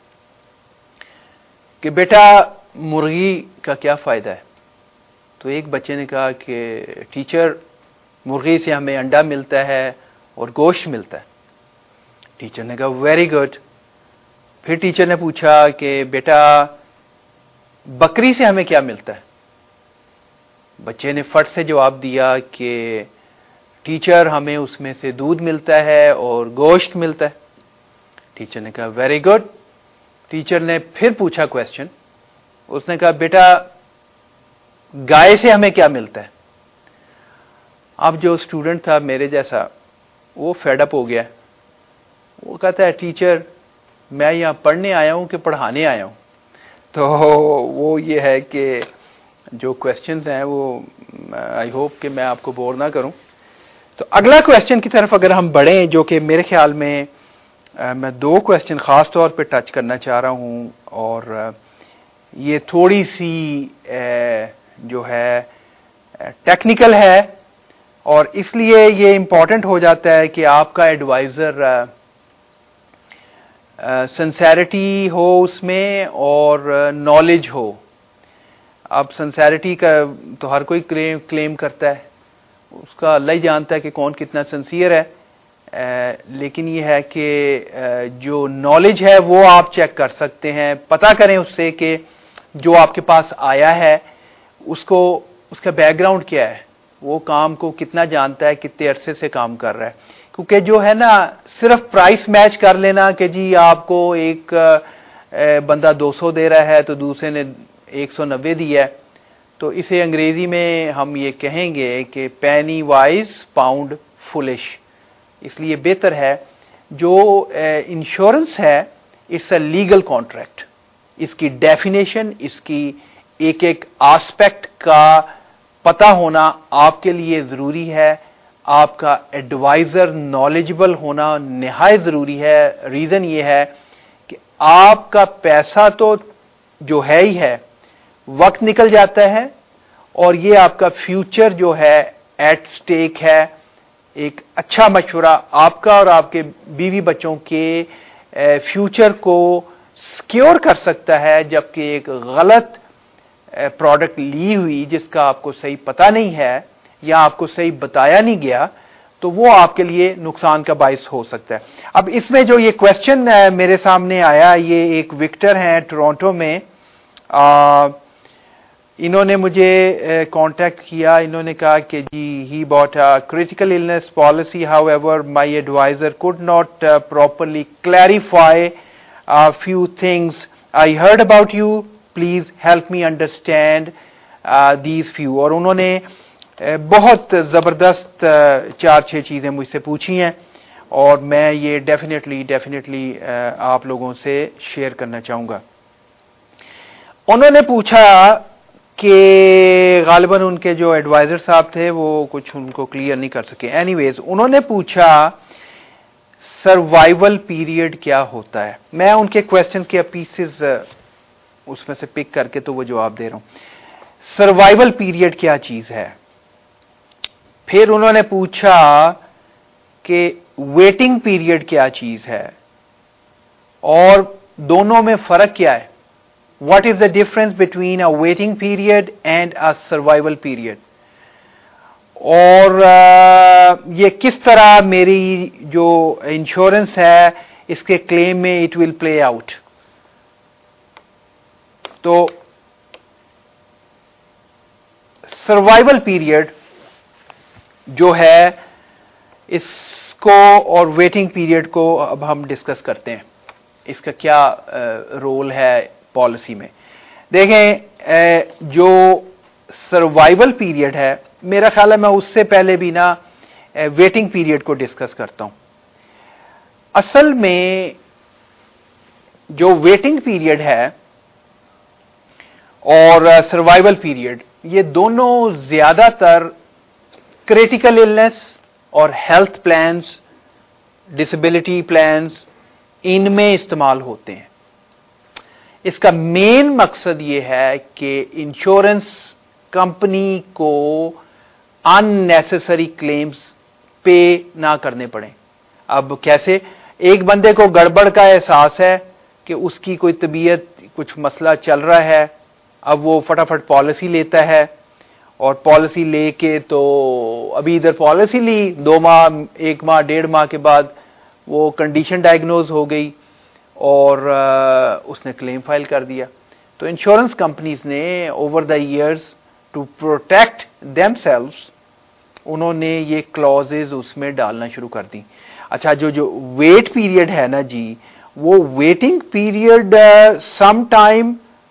कि बेटा मुर्गी का क्या फ़ायदा है. तो एक बच्चे ने कहा कि टीचर, मुर्गी से हमें अंडा मिलता है और गोश्त मिलता है. टीचर ने कहा वेरी गुड. फिर टीचर ने पूछा कि बेटा बकरी से हमें क्या मिलता है. बच्चे ने फट से जवाब दिया कि टीचर हमें उसमें से दूध मिलता है और गोश्त मिलता है. टीचर ने कहा वेरी गुड. टीचर ने फिर पूछा क्वेश्चन. उसने कहा बेटा गाय से हमें क्या मिलता है. अब जो स्टूडेंट था मेरे जैसा, वो फेड अप हो गया. वो कहता है टीचर मैं यहाँ पढ़ने आया हूँ कि पढ़ाने आया हूँ. तो वो ये है कि जो क्वेश्चंस हैं वो आई होप कि मैं आपको बोर ना करूँ. तो अगला क्वेश्चन की तरफ अगर हम बढ़ें, जो कि मेरे ख्याल में मैं 2 क्वेश्चन ख़ास तौर पे टच करना चाह रहा हूँ, और ये थोड़ी सी जो है टेक्निकल है, और इसलिए ये इम्पॉर्टेंट हो जाता है कि आपका एडवाइज़र सिंसेरिटी हो उसमें और नॉलेज हो. अब सिंसेरिटी का तो हर कोई क्लेम करता है, उसका अल्लाह ही जानता है कि कौन कितना सिंसियर है. लेकिन ये है कि जो नॉलेज है वो आप चेक कर सकते हैं. पता करें उससे कि जो आपके पास आया है उसको, उसका बैकग्राउंड क्या है, वो काम को कितना जानता है, कितने अरसे से काम कर रहा है. क्योंकि जो है ना, सिर्फ प्राइस मैच कर लेना कि जी आपको एक बंदा 200 दे रहा है तो दूसरे ने 190 दिया है, تو اسے انگریزی میں ہم یہ کہیں گے کہ پینی وائز پاؤنڈ فولش. اس لیے بہتر ہے جو انشورنس ہے اٹس اے لیگل کانٹریکٹ. اس کی ڈیفینیشن، اس کی ایک ایک آسپیکٹ کا پتہ ہونا آپ کے لیے ضروری ہے. آپ کا ایڈوائزر نالجبل ہونا نہایت ضروری ہے. ریزن یہ ہے کہ آپ کا پیسہ تو جو ہے ہی ہے، وقت نکل جاتا ہے، اور یہ آپ کا فیوچر جو ہے ایٹ سٹیک ہے. ایک اچھا مشورہ آپ کا اور آپ کے بیوی بچوں کے فیوچر کو سکیور کر سکتا ہے، جبکہ ایک غلط پروڈکٹ لی ہوئی جس کا آپ کو صحیح پتہ نہیں ہے یا آپ کو صحیح بتایا نہیں گیا، تو وہ آپ کے لیے نقصان کا باعث ہو سکتا ہے. اب اس میں جو یہ کوشچن میرے سامنے آیا، یہ ایک وکٹر ہیں ٹورانٹو میں، انہوں نے مجھے کانٹیکٹ کیا. انہوں نے کہا کہ جی he bought a critical illness policy, however my adviser could not properly clarify few things I heard about you, please help me understand these few. اور انہوں نے بہت زبردست 4-6 چیزیں مجھ سے پوچھی ہیں، اور میں یہ ڈیفینیٹلی آپ لوگوں سے شیئر کرنا چاہوں گا. انہوں نے پوچھا کہ غالباً ان کے جو ایڈوائزر صاحب تھے وہ کچھ ان کو کلیئر نہیں کر سکے. اینی ویز انہوں نے پوچھا سروائیول پیریڈ کیا ہوتا ہے. میں ان کے کوشچن کے پیسز اس میں سے پک کر کے تو وہ جواب دے رہا ہوں. سروائیول پیریڈ کیا چیز ہے. پھر انہوں نے پوچھا کہ ویٹنگ پیریڈ کیا چیز ہے اور دونوں میں فرق کیا ہے. What is the difference between a waiting period and a survival period. اور یہ کس طرح میری جو انشورنس ہے اس کے کلیم میں اٹ ول پلے آؤٹ. تو سروائیول پیریڈ جو ہے اس کو اور ویٹنگ پیریڈ کو اب ہم ڈسکس کرتے ہیں. اس کا کیا رول ہے پالیسی میں. دیکھیں جو سروائیول پیریڈ ہے، میرا خیال ہے میں اس سے پہلے بھی نا ویٹنگ پیریڈ کو ڈسکس کرتا ہوں. اصل میں جو ویٹنگ پیریڈ ہے اور سروائیول پیریڈ، یہ دونوں زیادہ تر کریٹیکل النس اور ہیلتھ پلانز، ڈسیبلٹی پلانز، ان میں استعمال ہوتے ہیں. اس کا مین مقصد یہ ہے کہ انشورنس کمپنی کو ان نیسیسری کلیمز پے نہ کرنے پڑیں. اب کیسے؟ ایک بندے کو گڑبڑ کا احساس ہے کہ اس کی کوئی طبیعت، کچھ مسئلہ چل رہا ہے، اب وہ فٹافٹ پالیسی لیتا ہے، اور پالیسی لے کے تو ابھی ادھر پالیسی لی 2 ماہ 1 ماہ 1.5 ماہ کے بعد وہ کنڈیشن ڈائگنوز ہو گئی اور اس نے کلیم فائل کر دیا. تو انشورنس کمپنیز نے over the years to protect themselves انہوں نے یہ کلوزز اس میں ڈالنا شروع کر دی. اچھا جو ویٹ پیریڈ ہے نا جی، وہ ویٹنگ پیریڈ سم ٹائم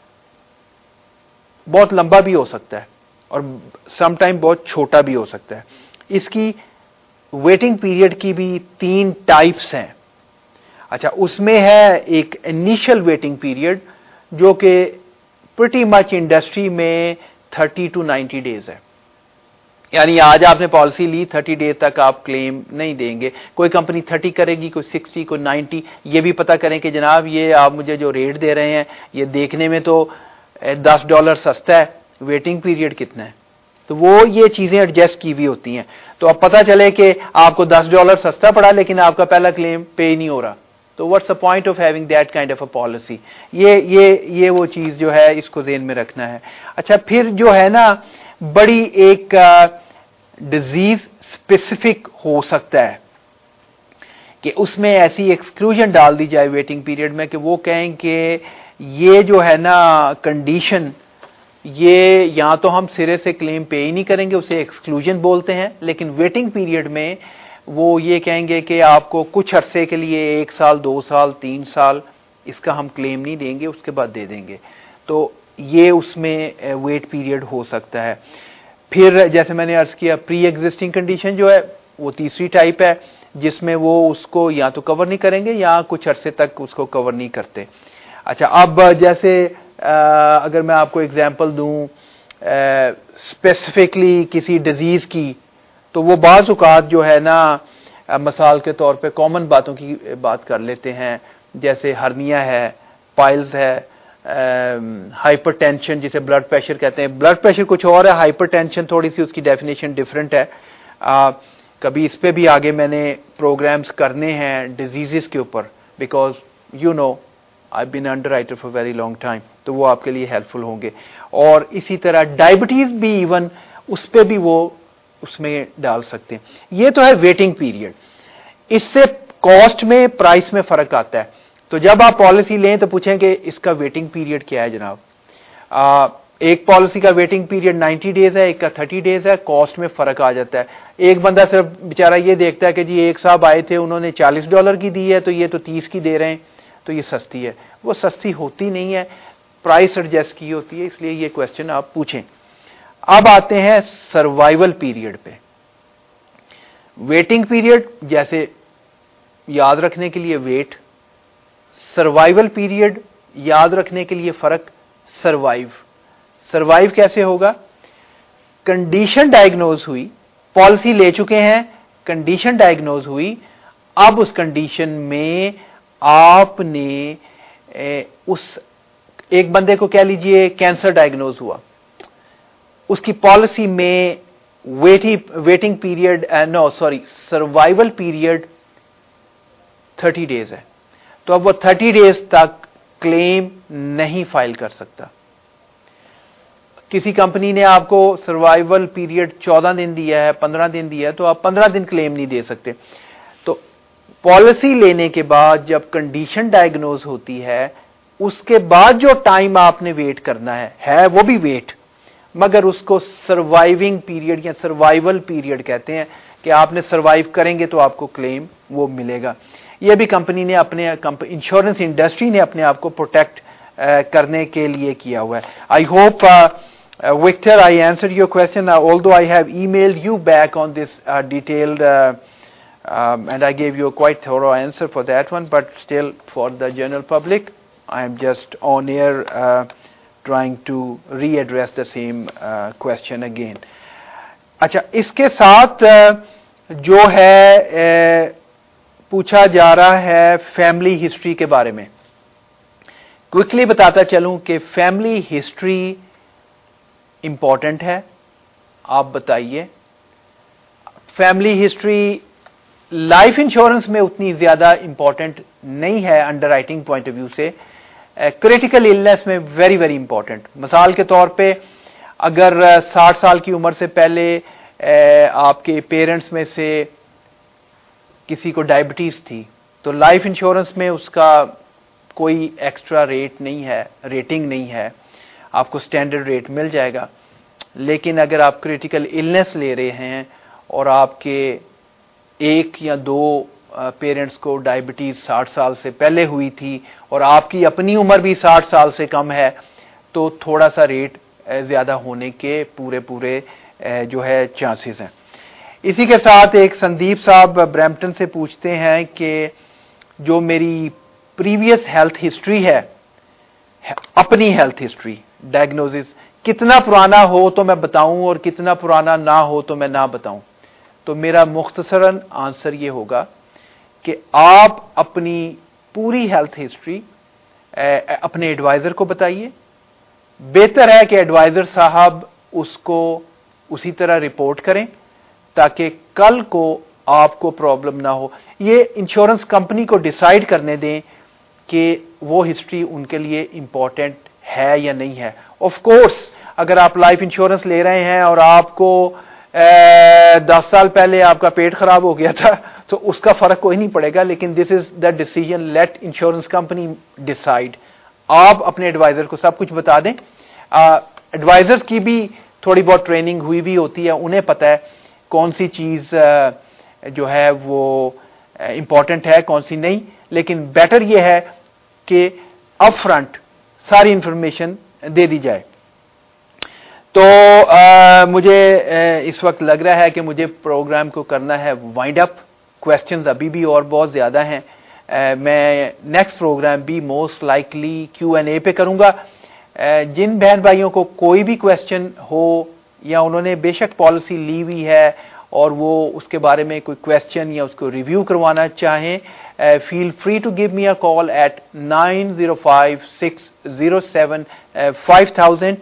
بہت لمبا بھی ہو سکتا ہے اور سم ٹائم بہت چھوٹا بھی ہو سکتا ہے. اس کی ویٹنگ پیریڈ کی بھی 3 ٹائپس ہیں. اچھا، اس میں ہے ایک انیشل ویٹنگ پیریڈ جو کہ پریٹی مچ انڈسٹری میں 30 to 90 days ہے. یعنی آج آپ نے پالیسی لی، 30 days تک آپ کلیم نہیں دیں گے. کوئی کمپنی 30 کرے گی، کوئی 60، کوئی 90. یہ بھی پتہ کریں کہ جناب یہ آپ مجھے جو ریٹ دے رہے ہیں یہ دیکھنے میں تو $10 سستا ہے، ویٹنگ پیریڈ کتنا ہے. تو وہ یہ چیزیں ایڈجسٹ کی ہوئی ہوتی ہیں. تو اب پتہ چلے کہ آپ کو $10 سستا پڑا لیکن آپ کا پہلا کلیم پے نہیں ہو رہا. تو what's the point of having that kind of a policy. یہ وہ چیز جو ہے اس کو ذہن میں رکھنا ہے. اچھا، پھر جو ہے نا بڑی ایک ڈیزیز اسپیسیفک ہو سکتا ہے کہ اس میں ایسی ایکسکلوژن ڈال دی جائے ویٹنگ پیریڈ میں کہ وہ کہیں کہ یہ جو ہے نا کنڈیشن، یہ یا تو ہم سرے سے کلیم پے ہی نہیں کریں گے، اسے ایکسکلوژن بولتے ہیں، لیکن ویٹنگ پیریڈ میں وہ یہ کہیں گے کہ آپ کو کچھ عرصے کے لیے 1 سال 2 سال 3 سال اس کا ہم کلیم نہیں دیں گے، اس کے بعد دے دیں گے. تو ये उसमें वेट पीरियड हो सकता है। फिर जैसे मैंने अर्ज किया, प्री एग्जिस्टिंग कंडीशन जो है वो तीसरी टाइप है, जिसमें वो उसको या तो कवर नहीं करेंगे या कुछ अरसे तक उसको कवर नहीं करते। अच्छा, अब जैसे अगर मैं आपको एग्जांपल दूं स्पेसिफिकली किसी डिजीज की, तो वो बाज़ औक़ात जो है ना, मिसाल के तौर पे कॉमन बातों की बात कर लेते हैं, जैसे हर्निया है, पाइल्स है, हाइपरटेंशन जिसे ब्लड प्रेशर कहते हैं। ब्लड प्रेशर कुछ और है, हाइपरटेंशन थोड़ी सी उसकी डेफिनेशन डिफरेंट है। कभी इस पे भी आगे मैंने प्रोग्राम्स करने हैं डिजीजेस के ऊपर, because you know I been underwriter for very long time, तो वो आपके लिए हेल्पफुल होंगे। और इसी तरह डायबिटीज भी इवन उस पे भी वो उसमें डाल सकते हैं। ये तो है वेटिंग पीरियड। इससे कॉस्ट में, प्राइस में फर्क आता है। तो जब आप पॉलिसी लें तो पूछें कि इसका वेटिंग पीरियड क्या है जनाब। एक पॉलिसी का वेटिंग पीरियड 90 डेज है, एक का 30 डेज है, कॉस्ट में फर्क आ जाता है। एक बंदा सिर्फ बेचारा ये देखता है कि जी एक साहब आए थे, उन्होंने $40 की दी है, तो ये तो 30 की दे रहे हैं, तो ये सस्ती है। वो सस्ती होती नहीं है, प्राइस एडजस्ट की होती है, इसलिए ये क्वेश्चन आप पूछें। अब आते हैं सर्वाइवल पीरियड पे। वेटिंग पीरियड जैसे याद रखने के लिए वेट, सर्वाइवल पीरियड याद रखने के लिए फर्क सर्वाइव। सर्वाइव कैसे होगा? कंडीशन डायग्नोज हुई, पॉलिसी ले चुके हैं, कंडीशन डायग्नोज हुई, अब उस कंडीशन में आपने उस एक बंदे को कह लीजिए कैंसर डायग्नोज हुआ, उसकी पॉलिसी में waiting period survival period 30 days है, तो अब वो 30 डेज तक क्लेम नहीं फाइल कर सकता। किसी कंपनी ने आपको सर्वाइवल पीरियड 14 दिन दिया है, 15 दिन दिया है, तो आप 15 दिन क्लेम नहीं दे सकते। तो पॉलिसी लेने के बाद जब कंडीशन डायग्नोज होती है, उसके बाद जो टाइम आपने वेट करना है वो भी वेट, मगर उसको सर्वाइविंग पीरियड या सर्वाइवल पीरियड कहते हैं कि आपने सर्वाइव करेंगे तो आपको क्लेम वो मिलेगा। ये भी कंपनी ने अपने इंश्योरेंस इंडस्ट्री ने अपने आप को प्रोटेक्ट करने के लिए किया हुआ है। I hope Victor, I answered your question, although I have emailed you back on this detailed and I gave you a quite thorough answer for that one, but still for the general public, I am just on air trying to readdress the same question again. अच्छा, इसके साथ जो है पूछा जा रहा है family history के बारे में। क्विकली बताता चलूं कि फैमिली हिस्ट्री इंपॉर्टेंट है। आप बताइए, फैमिली हिस्ट्री लाइफ इंश्योरेंस में उतनी ज्यादा इंपॉर्टेंट नहीं है अंडरराइटिंग पॉइंट ऑफ व्यू से, क्रिटिकल इलनेस में वेरी वेरी इंपॉर्टेंट। मिसाल के तौर पे अगर 60 साल की उम्र से पहले आपके पेरेंट्स में से किसी को डायबिटीज थी, तो लाइफ इंश्योरेंस में उसका कोई एक्स्ट्रा रेट नहीं है, रेटिंग नहीं है, आपको स्टैंडर्ड रेट मिल जाएगा। लेकिन अगर आप क्रिटिकल इलनेस ले रहे हैं और आपके एक या दो पेरेंट्स को डायबिटीज 60 साल से पहले हुई थी और आपकी अपनी उम्र भी 60 साल से कम है, तो थोड़ा सा रेट ज्यादा होने के पूरे जो है चांसेस हैं। इसी के साथ एक संदीप साहब ब्रैम्पटन से पूछते हैं कि जो मेरी प्रीवियस हेल्थ हिस्ट्री है, अपनी हेल्थ हिस्ट्री डायग्नोसिस कितना पुराना हो तो मैं बताऊं और कितना पुराना ना हो तो मैं ना बताऊं। तो मेरा मुख्तसरन आंसर ये होगा कि आप अपनी पूरी हेल्थ हिस्ट्री अपने एडवाइजर को बताइए। बेहतर है कि एडवाइजर साहब उसको उसी तरह रिपोर्ट करें ताकि कल को आपको प्रॉब्लम ना हो। ये इंश्योरेंस कंपनी को डिसाइड करने दें कि वो हिस्ट्री उनके लिए इंपॉर्टेंट है या नहीं है। ऑफ कोर्स अगर आप लाइफ इंश्योरेंस ले रहे हैं और आपको 10 साल पहले आपका पेट खराब हो गया था तो उसका फर्क कोई नहीं पड़ेगा, लेकिन this is the decision, let insurance company decide. आप अपने एडवाइजर को सब कुछ बता दें। एडवाइजर्स की भी थोड़ी बहुत ट्रेनिंग हुई भी होती है, उन्हें पता है कौन सी चीज जो है वो इंपॉर्टेंट है, कौन सी नहीं। लेकिन बेटर ये है कि अप फ्रंट सारी इंफॉर्मेशन दे दी जाए। तो मुझे इस वक्त लग रहा है कि मुझे प्रोग्राम को करना है वाइंड अप। क्वेश्चंस अभी भी और बहुत ज़्यादा हैं। मैं नेक्स्ट प्रोग्राम भी मोस्ट लाइकली Q&A पे करूँगा। जिन बहन भाइयों को कोई भी क्वेश्चन हो या उन्होंने बेशक पॉलिसी ली हुई है और वो उसके बारे में कोई क्वेश्चन या उसको रिव्यू करवाना चाहें, feel free to give me a call at 905-607-5000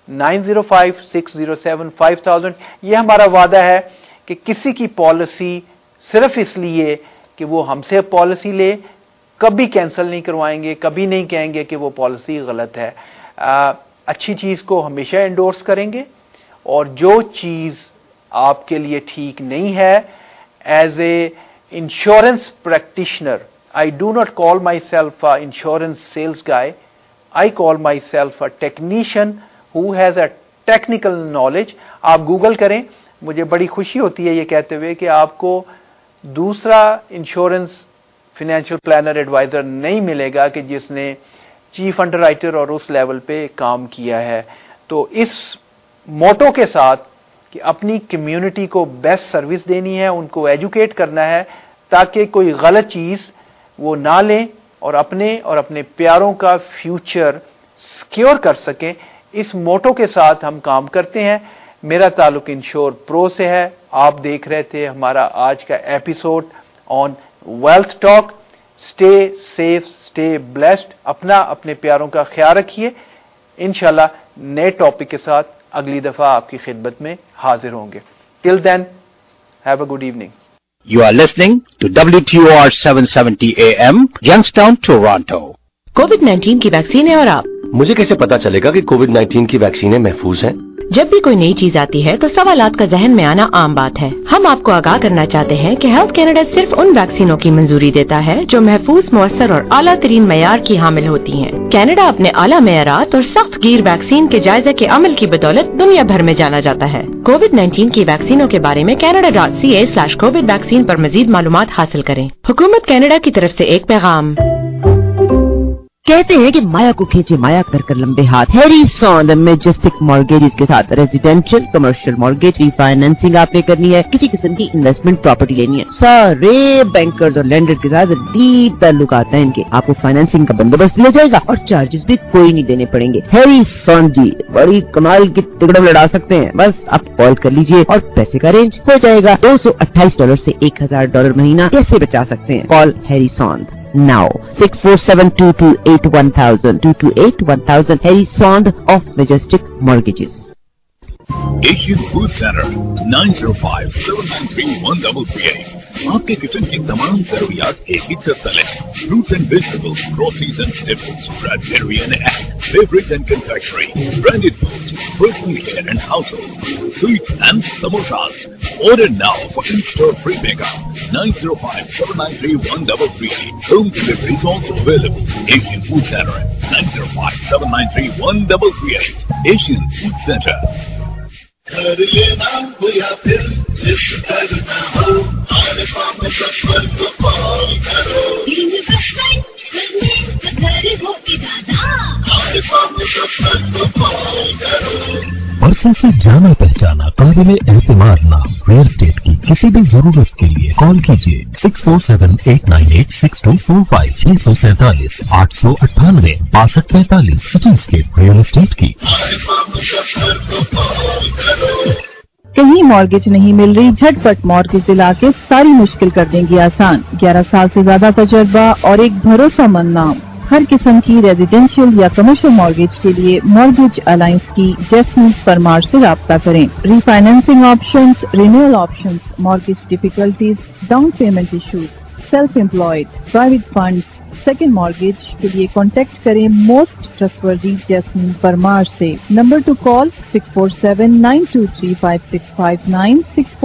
905-607-5000। ये हमारा वादा है कि किसी की पॉलिसी सिर्फ इसलिए कि वो हमसे पॉलिसी ले कभी कैंसिल नहीं करवाएंगे, कभी नहीं कहेंगे कि वो पॉलिसी गलत है। अच्छी चीज को हमेशा एंडोर्स करेंगे और जो चीज आपके लिए ठीक नहीं है, as a insurance practitioner, I do not call myself a insurance sales guy, I call myself a technician who has a technical knowledge. आप गूगल करें, मुझे बड़ी खुशी होती है ये कहते हुए कि आपको दूसरा इंश्योरेंस फाइनेंशियल प्लानर एडवाइजर नहीं मिलेगा कि जिसने चीफ अंडरराइटर और उस लेवल पे काम किया है। तो इस मोटो के साथ कि अपनी कम्युनिटी को बेस्ट सर्विस देनी है, उनको एजुकेट करना है ताकि कोई गलत चीज वो ना लें और अपने प्यारों का फ्यूचर सिक्योर कर सकें, इस मोटो के साथ हम काम करते हैं। मेरा ताल्लुक इंश्योर प्रो से है। आप देख रहे थे हमारा आज का episode on wealth talk. Stay safe, stay blessed, अपने प्यारों का ख्याल रखिए। इंशाल्लाह नए टॉपिक के साथ अगली दफा आपकी खिदमत में हाजिर होंगे। Till then, have a good evening. You are listening to WTOR 770 AM, Youngstown, Toronto. कोविड-19 की वैक्सीन है और आप? मुझे कैसे पता चलेगा कि कोविड-19 की वैक्सीनें महफूज हैं? जब भी कोई नई चीज आती है तो सवालात का जहन में आना आम बात है। हम आपको आगाह करना चाहते हैं कि हेल्थ कैनेडा सिर्फ उन वैक्सीनों की मंजूरी देता है जो महफूज, मुअस्सर और आला तरीन मयार की हामिल होती हैं। कैनेडा अपने आला मयारात और सख्त गिर वैक्सीन के जायजे के अमल की बदौलत दुनिया भर में जाना जाता है। कोविड-19 की वैक्सीनों के बारे में canada.ca/covid वैक्सीन पर मजीद मालूमात हासिल करें। हुकूमत कैनेडा की तरफ से एक पैगाम। कहते हैं कि माया को खींचे माया कर लंबे हाथ। हैरिसन द मैजेस्टिक मॉर्गेजेस के साथ रेजिडेंशियल, कमर्शियल मॉर्गेज रीफाइनेंसिंग आपने करनी है, किसी किस्म की इन्वेस्टमेंट प्रॉपर्टी लेनी है, सारे बैंकर्स और लेंडर्स के साथ डीप ताल्लुकात हैं इनके। आपको फाइनेंसिंग का बंदोबस्त दिया जाएगा और चार्जेस भी कोई नहीं देने पड़ेंगे। हैरिसन जी बड़ी कमाल की तिकड़म लड़ा सकते हैं। बस आप कॉल कर लीजिए और पैसे का अरेंज हो जाएगा। $228 से $1000 महीना कैसे बचा सकते हैं? Call Harrison now 647-228-1000 228-1000 Harrison of Majestic Mortgages. Asian Food Center 905-793-1338. आपके किचन की तमाम जरूरियात एक ही छत तले। Fruits and vegetables, groceries and staples, bread, dairy and egg, beverage and confectionery, branded foods, personal care and household, sweets and samosas. Order now for in-store free pickup. 905-793-1338. Home delivery is also available. Asian Food Center 905-793-1338. Asian Food Center. कर लेना हो या फिर list करना हो, आरफाम सफर को call करो। आरफाम सफर को कॉल करो। बरसों से जाना पहचाना काबिल एतमाद नाम रियल एस्टेट की किसी भी जरूरत के लिए कॉल कीजिए 647-898-6245 647-898-6245 सिटीस्केप रियल एस्टेट की। कहीं मॉर्गेज नहीं मिल रही, झटपट मॉर्गेज दिला के सारी मुश्किल कर देंगी आसान। 11 साल से ज्यादा तजुर्बा और एक भरोसेमंद नाम। हर किस्म की रेजिडेंशियल या कमर्शियल मॉर्गेज के लिए मॉर्गेज अलायंस की जैस्मीन परमार से राब्ता करें। Refinancing options, renewal options, mortgage difficulties, down payment issues, self employed, private fund, second mortgage के लिए कॉन्टेक्ट करें मोस्ट ट्रस्टवर्दी जैस्मीन परमार से। Number to call 647-923-5659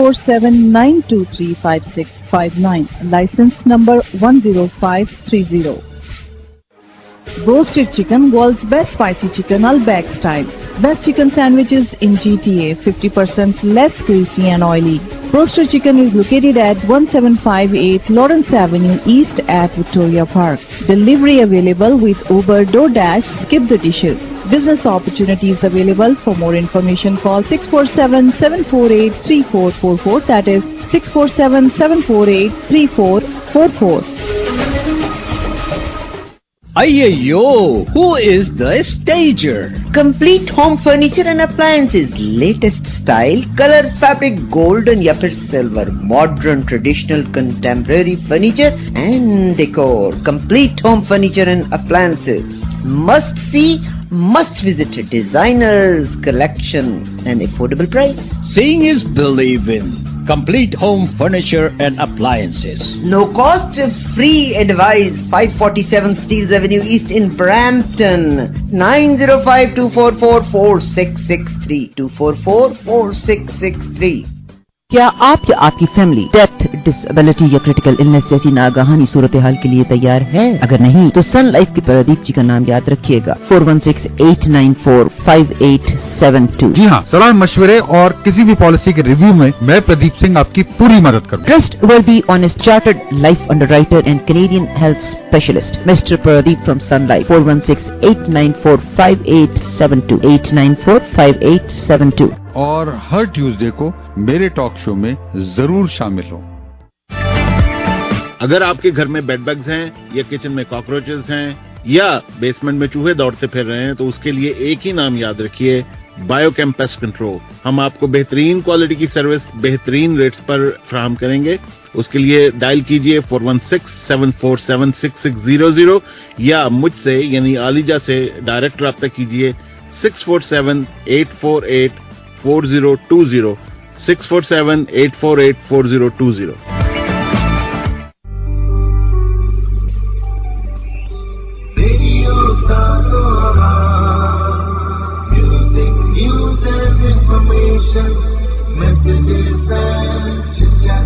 647-923-5659। Licence number 10530। Roasted chicken, world's best spicy chicken, Al-Bag style. Best chicken sandwiches in GTA, 50% less greasy and oily. Roasted chicken is located at 1758 Lawrence Avenue East at Victoria Park. Delivery available with Uber, DoorDash, skip the dishes. business opportunities available. For more information, call 647-748-3444. That is 647-748-3444. Ayyo, who is the stager? Complete home furniture and appliances, latest style, color, fabric, golden या फिर silver, modern, traditional, contemporary furniture and decor. Complete home furniture and appliances. Must see, must visit designers collection and affordable price. Seeing is believing. Complete home furniture and appliances. No cost, free advice. 547 Steeles Avenue East in Brampton. 905-244-4663. 244-4663. क्या आप या आपकी family death, disability या critical illness जैसी नागाहानी सूरत हाल के लिए तैयार है? अगर नहीं तो सन लाइफ के प्रदीप जी का नाम याद रखिएगा। 416-894-5872। जी हाँ, सलाह मशवरे और किसी भी पॉलिसी के रिव्यू में मैं प्रदीप सिंह आपकी पूरी मदद करूँ। Trustworthy honest chartered life underwriter and Canadian health specialist mister Pradeep from Sun Life. 416-894-5872। 894-5872। और हर ट्यूसडे को मेरे टॉक शो में जरूर शामिल हो। अगर आपके घर में बेड बग्स हैं या किचन में कॉकरोचेस हैं या बेसमेंट में चूहे दौड़ते फिर रहे हैं तो उसके लिए एक ही नाम याद रखिए, बायोकेम पेस्ट कंट्रोल। हम आपको बेहतरीन क्वालिटी की सर्विस बेहतरीन रेट्स पर फराहम करेंगे। उसके लिए डायल कीजिए 416-747-6600 या मुझसे यानी आलिजा से डायरेक्ट रब्ता कीजिए 647-848-4020 647-848-4020। Music, news and information, messages and chit-chat.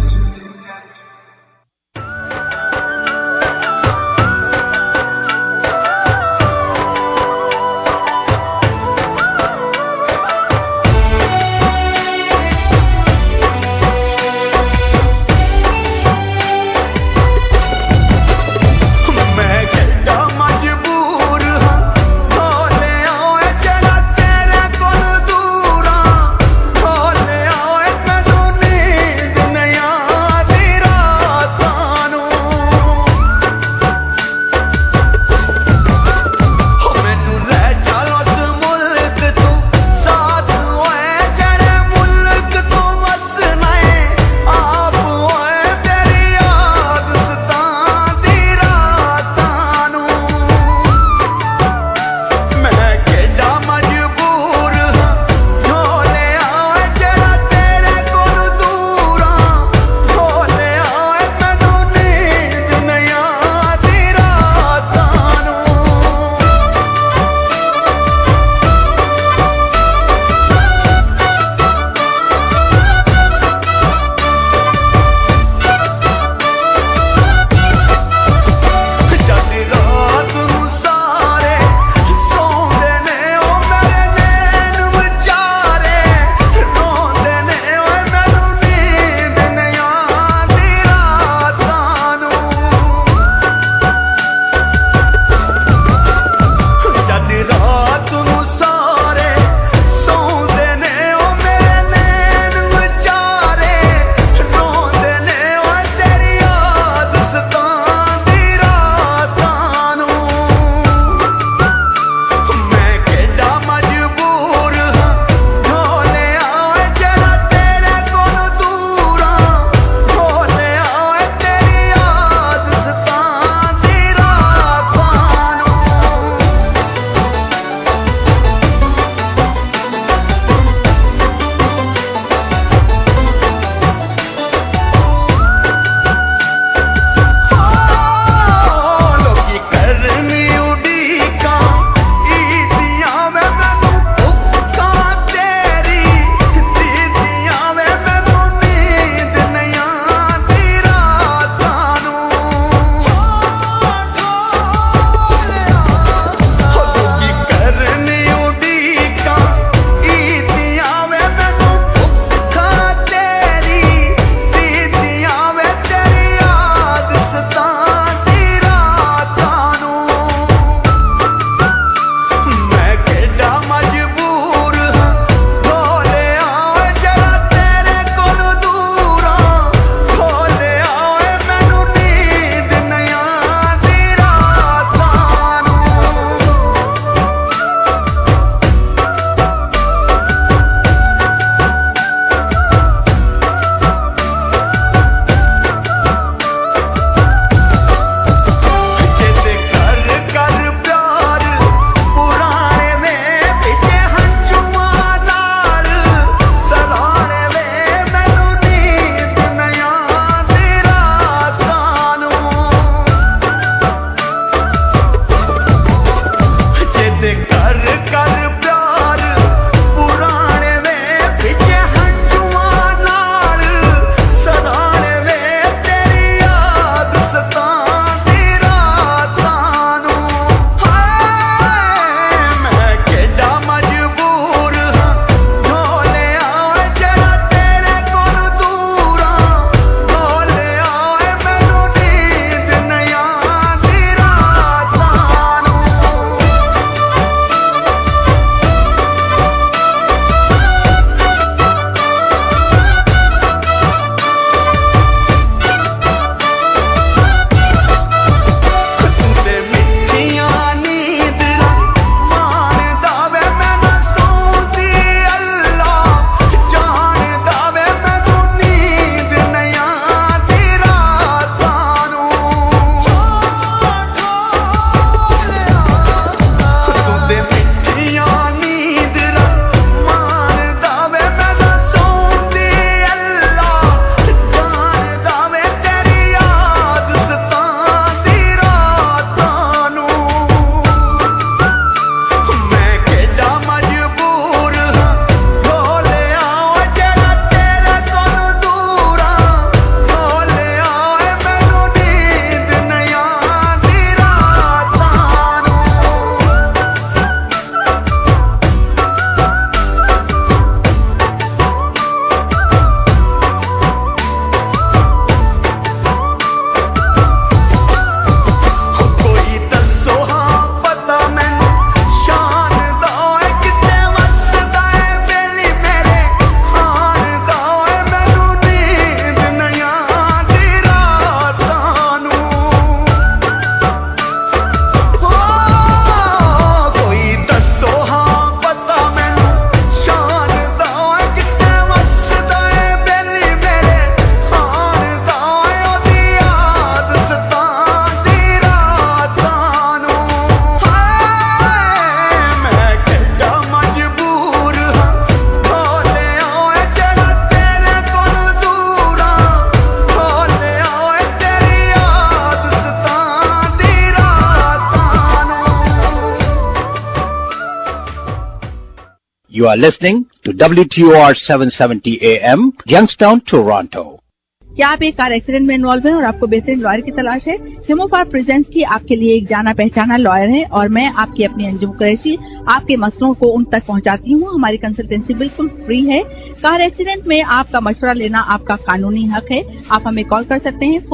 You are listening to WTOR 770 AM, Youngstown, Toronto. क्या आप एक कार एक्सीडेंट में इन्वॉल्व हैं और आपको बेहतरीन लॉयर की तलाश है? हिमोफार प्रेजेंट्स की आपके लिए एक जाना पहचाना लॉयर है और मैं आपकी अपनी अंजुम कुरैशी आपके मसलों को उन तक पहुंचाती हूं। हमारी कंसल्टेंसी बिल्कुल फ्री है। कार एक्सीडेंट में आपका मशवरा लेना आपका कानूनी हक है। आप हमें कॉल कर सकते हैं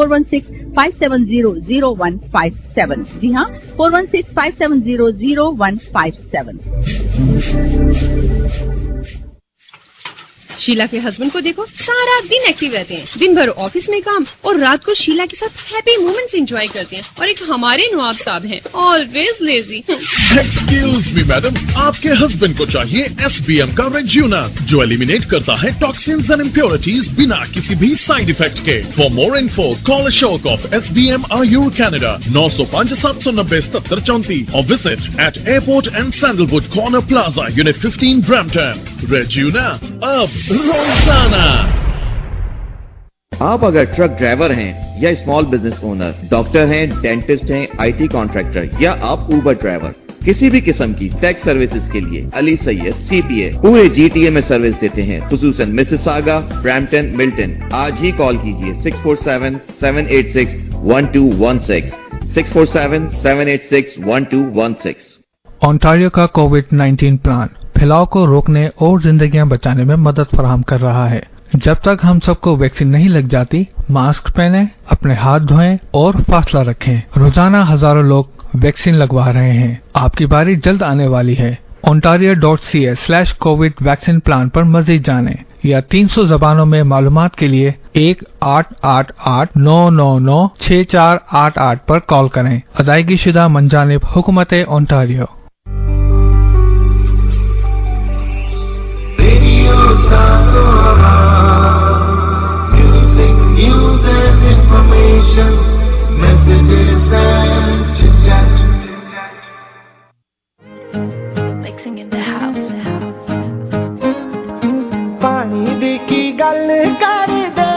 416-570-0157। जी हाँ, 416-570-0157। शीला के हस्बैंड को देखो, सारा दिन एक्टिव रहते हैं, दिन भर ऑफिस में काम और रात को शीला के साथ हैप्पी मोमेंट्स एंजॉय करते हैं। और एक हमारे नवाब साहब हैं, always lazy. Excuse me madam, आपके हस्बैंड को चाहिए SBM का रेज्यूना, जो एलिमिनेट करता है टॉक्सिन्स एंड इम्प्योरिटीज बिना किसी भी साइड इफेक्ट के। For more info call Ashok of SBM Ayur Canada 905-790-7734 और visit at Airport and Sandalwood Corner Plaza unit 15 Brampton. रेज्यूना अब रोजाना। आप अगर ट्रक ड्राइवर हैं या स्मॉल बिजनेस ओनर, डॉक्टर हैं, डेंटिस्ट हैं, IT कॉन्ट्रैक्टर या आप ऊबर ड्राइवर, किसी भी किस्म की टैक्स सर्विसेज के लिए अली सैयद CPA पूरे GTA में सर्विस देते हैं, खुसूसन मिसिसागा, ब्रैम्पटन, मिल्टन। आज ही कॉल कीजिए 647-786-1216 647-786-1216। ओंटारियो का कोविड-19 प्लान फैलाव को रोकने और जिंदगियां बचाने में मदद फराहम कर रहा है। जब तक हम सबको वैक्सीन नहीं लग जाती, मास्क पहनें, अपने हाथ धोएं और फासला रखें। रोजाना हजारों लोग वैक्सीन लगवा रहे हैं। आपकी बारी जल्द आने वाली है। ontario.ca/covid वैक्सीन प्लान पर मजीद जानें या 300 जबानों में मालूमात के लिए 1-888-999-6488 पर कॉल करें। अदायगी शुदा मंजानिब हुकूमत Ontario. Music, news and information, messages and chit-chat. Mixing in the house. पानी दी की गल कर दे,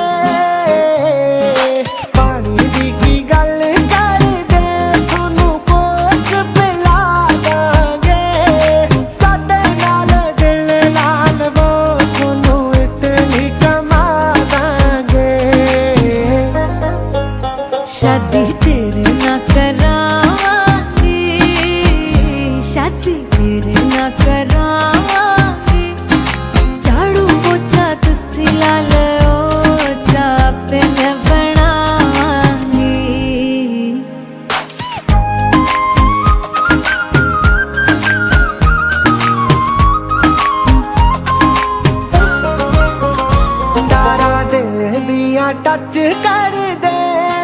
पानी दी की गल कर दे, थोनू कोच पिला दांगे, साडे नाल दिल लाल वो थोनू इतनी कमा दांगे। शादी तेरे ना करांगी, शादी तेरे ना करांगी, झाड़ू पोछा तुसी ला लो, चाप मैं बनांगी। तारा दिल दिया टच कर दे,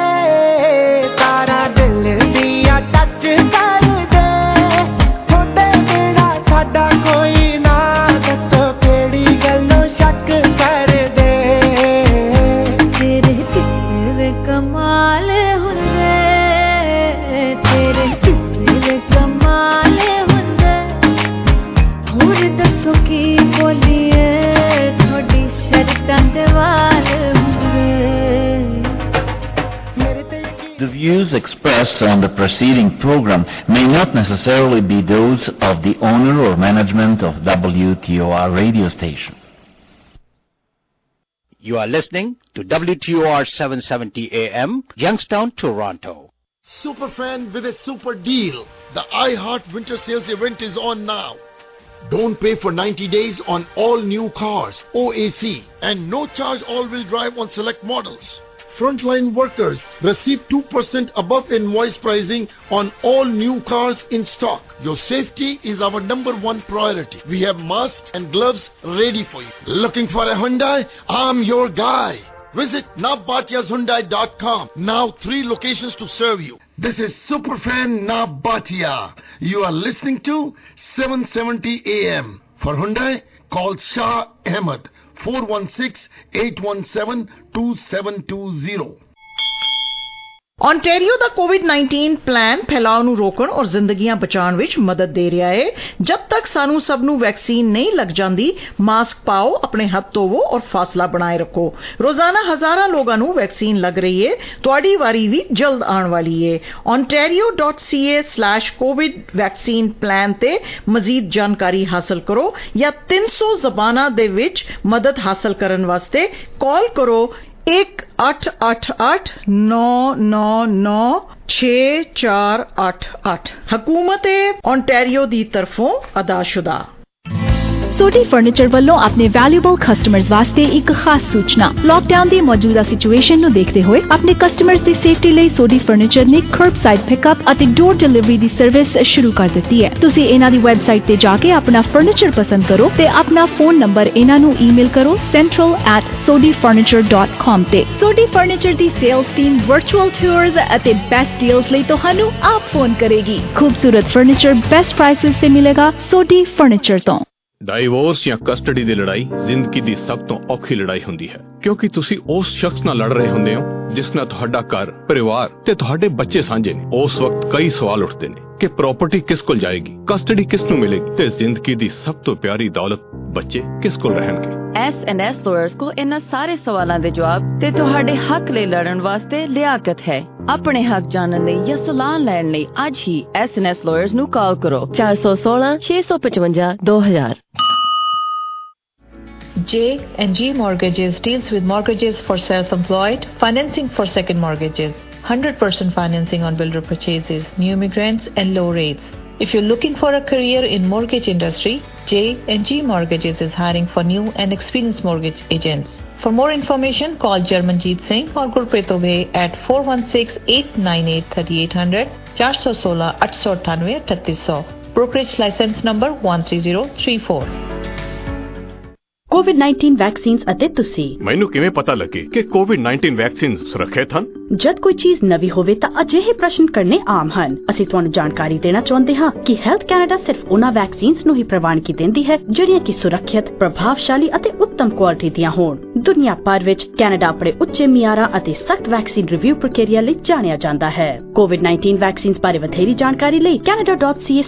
तारा दिल दिया टच कर दे, थोड़े बिना साडा कोई ना, दसो केड़ी गल्लों शक कर दे। तेरे किस्से कमाल हुंदे, तेरे किस्से कमाल हुंदे, होर दसो की बोलिए, थोड़ी शर्तां दे वाल हुंदे। The views expressed on the preceding program may not necessarily be those of the owner or management of WTOR radio station. You are listening to WTOR 770 AM, Youngstown, Toronto. Superfan with a super deal. The iHeart Winter Sales event is on now. Don't pay for 90 days on all new cars, OAC, and no charge all-wheel drive on select models. Frontline workers receive 2% above invoice pricing on all new cars in stock. Your safety is our #1 priority. We have masks and gloves ready for you. Looking for a Hyundai? I'm your guy. Visit nabatiahyundai.com. Now 3 locations to serve you. This is Superfan Nabatia. You are listening to 770 AM. For Hyundai, call Shah Ahmed 416-817-2720. Ontario ਦਾ ਕੋਵਿਡ-19 plan ਫੈਲਾਅ ਨੂੰ ਰੋਕਣ ਔਰ ਜ਼ਿੰਦਗੀਆਂ ਬਚਾਉਣ ਵਿੱਚ ਮਦਦ ਦੇ ਰਿਹਾ ਹੈ। ਜਦ ਤੱਕ ਸਾਨੂੰ ਸਭ ਨੂੰ ਵੈਕਸੀਨ ਨਹੀਂ ਲੱਗ ਜਾਂਦੀ, ਮਾਸਕ ਪਾਓ, ਆਪਣੇ ਹੱਥ ਧੋਵੋ ਔਰ ਫਾਸਲਾ ਬਣਾਏ ਰੱਖੋ। ਰੋਜ਼ਾਨਾ ਹਜ਼ਾਰਾਂ ਲੋਕਾਂ ਨੂੰ ਵੈਕਸੀਨ ਲੱਗ ਰਹੀ ਹੈ। ਤੁਹਾਡੀ ਵਾਰੀ ਵੀ ਜਲਦ ਆਉਣ ਵਾਲੀ ਹੈ। ontario.ca/covid ਵੈਕਸੀਨ ਪਲਾਨ ਤੇ ਮਜ਼ੀਦ ਜਾਣਕਾਰੀ ਹਾਸਲ ਕਰੋ ਜਾਂ 300 ਜ਼ਬਾਨਾਂ ਦੇ ਵਿੱਚ ਮਦਦ ਹਾਸਲ ਕਰਨ ਵਾਸਤੇ ਕਾਲ ਕਰੋ 1-888-999-6488। हुकूमत ओंटारियो दी तरफों अदाशुदा। सोडी फर्नीचर ਵੱਲੋਂ ਆਪਣੇ ਵੈਲਿਊਬਲ ਕਸਟਮਰਸ ਵਾਸਤੇ ਇੱਕ ਖਾਸ ਸੂਚਨਾ। ਲੌਕਡਾਊਨ ਦੀ ਮੌਜੂਦਾ ਸਿਚੁਏਸ਼ਨ ਨੂੰ ਦੇਖਦੇ ਹੋਏ ਆਪਣੇ ਕਸਟਮਰਸ ਦੀ ਸੇਫਟੀ ਲਈ ਸੋਡੀ ਫਰਨੀਚਰ ਨੇ ਕਰਬਸਾਈਡ ਪਿਕਅਪ ਅਤੇ ਡੋਰ ਡਿਲੀਵਰੀ ਦੀ ਸਰਵਿਸ ਸ਼ੁਰੂ ਕਰ ਦਿੱਤੀ ਹੈ। ਤੁਸੀਂ ਇਹਨਾਂ ਦੀ ਵੈਬਸਾਈਟ ਤੇ ਜਾ ਕੇ ਆਪਣਾ ਫਰਨੀਚਰ ਪਸੰਦ ਕਰੋ ਤੇ ਆਪਣਾ ਫੋਨ ਨੰਬਰ ਇਹਨਾਂ ਨੂੰ ਈਮੇਲ ਕਰੋ central@sodifurniture.com ਤੇ। ਸੋਡੀ ਫਰਨੀਚਰ ਦੀ ਸੇਲਸ ਟੀਮ ਵਰਚੁਅਲ ਟੂਰਸ ਅਤੇ ਬੈਸਟ ਡੀਲਸ ਲਈ ਤੁਹਾਨੂੰ ਆਪ ਫੋਨ ਕਰੇਗੀ। ਖੂਬਸੂਰਤ ਫਰਨੀਚਰ ਬੈਸਟ ਪ੍ਰਾਈਸਿਸ ਤੇ ਮਿਲੇਗਾ ਸੋਡੀ ਫਰਨੀਚਰ ਤੋਂ। ਡਾਈਵੋਰਸ ਜਾਂ ਕਸਟਡੀ ਦੀ ਲੜਾਈ ਜ਼ਿੰਦਗੀ ਦੀ ਸਭ ਤੋਂ ਔਖੀ ਲੜਾਈ ਹੁੰਦੀ ਹੈ, ਕਿਉਂਕਿ ਤੁਸੀਂ ਉਸ ਸ਼ਖਸ ਨਾਲ ਲੜ ਰਹੇ ਹੁੰਦੇ ਹੋ ਜਿਸ ਨਾਲ ਤੁਹਾਡਾ ਘਰ, ਪਰਿਵਾਰ ਤੇ ਤੁਹਾਡੇ ਬੱਚੇ ਸਾਂਝੇ ਨੇ। ਉਸ ਵਕਤ ਕਈ ਸਵਾਲ ਉੱਠਦੇ ਨੇ ਕਿ ਪ੍ਰਾਪਰਟੀ ਕਿਸ ਕੋਲ ਜਾਏਗੀ, ਕਸਟਡੀ ਕਿਸ ਨੂੰ ਮਿਲੇਗੀ ਤੇ ਜ਼ਿੰਦਗੀ ਦੀ ਸਭ ਤੋਂ ਪਿਆਰੀ ਦੌਲਤ ਬੱਚੇ ਕਿਸ ਕੋਲ ਰਹਿਣਗੇ। S&S ਲਾਇਰਸ ਕੋਲ ਇਹਨਾਂ ਸਾਰੇ ਸਵਾਲਾਂ ਦੇ ਜਵਾਬ ਤੇ ਤੁਹਾਡੇ ਹੱਕ ਲਈ ਲੜਨ ਵਾਸਤੇ ਲਿਆਕਤ ਹੈ। ਆਪਣੇ ਹੱਕ ਜਾਣਨ ਲਈ ਜਾਂ ਸਲਾਹ ਲੈਣ ਲਈ ਅੱਜ ਹੀ S&S ਲਾਇਰਸ ਨੂੰ ਕਾਲ ਕਰੋ 416-655-2000। J&G Mortgages deals with mortgages for self-employed, financing for second mortgages, 100% financing on builder purchases, new immigrants and low rates. If you're looking for a career in mortgage industry, J&G Mortgages is hiring for new and experienced mortgage agents. For more information, call Jarmanjeet Singh or Gurpreet Obey at 416-898-3800, 416-898-3800. Brokerage license number 13034. ਕੋਵਿਡ-19 vaccines ਅਤੇ ਤੁਸੀਂ। ਮੈਨੂੰ ਕਿਵੇਂ ਪਤਾ ਲੱਗੇ ਕਿ ਕੋਵਿਡ-19 vaccine ਸੁਰੱਖਿਅਤ ਹਨ? ਜਦ ਕੋਈ ਚੀਜ਼ ਨਵੀਂ ਹੋਵੇ ਤਾਂ ਅਜਿਹੇ ਪ੍ਰਸ਼ਨ ਕਰਨੇ ਆਮ ਹਨ। ਅਸੀਂ ਤੁਹਾਨੂੰ ਜਾਣਕਾਰੀ ਦੇਣਾ ਚਾਹੁੰਦੇ ਹਾਂ ਕਿ ਹੈਲਥ ਕੈਨੇਡਾ ਸਿਰਫ ਉਹਨਾਂ ਵੈਕਸੀਨਸ ਨੂੰ ਹੀ ਪ੍ਰਵਾਨਗੀ ਦਿੰਦੀ ਹੈ ਜਿਹੜੀਆਂ ਕਿ ਸੁਰੱਖਿਅਤ, ਪ੍ਰਭਾਵਸ਼ਾਲੀ ਅਤੇ ਉੱਤਮ ਕੁਆਲਿਟੀ ਦੀਆਂ ਹੋਣ। ਦੁਨੀਆ ਭਰ ਵਿੱਚ ਕੈਨੇਡਾ ਆਪਣੇ ਉੱਚੇ ਮਿਆਰਾਂ ਅਤੇ ਸਖਤ ਵੈਕਸੀਨ ਰਿਵਿਊ ਪ੍ਰਕਿਰਿਆ ਲਈ ਜਾਣਿਆ ਜਾਂਦਾ ਹੈ। ਕੋਵਿਡ-19 ਵੈਕਸੀਨਸ ਬਾਰੇ ਵਧੇਰੀ ਜਾਣਕਾਰੀ ਲਈ canada.ca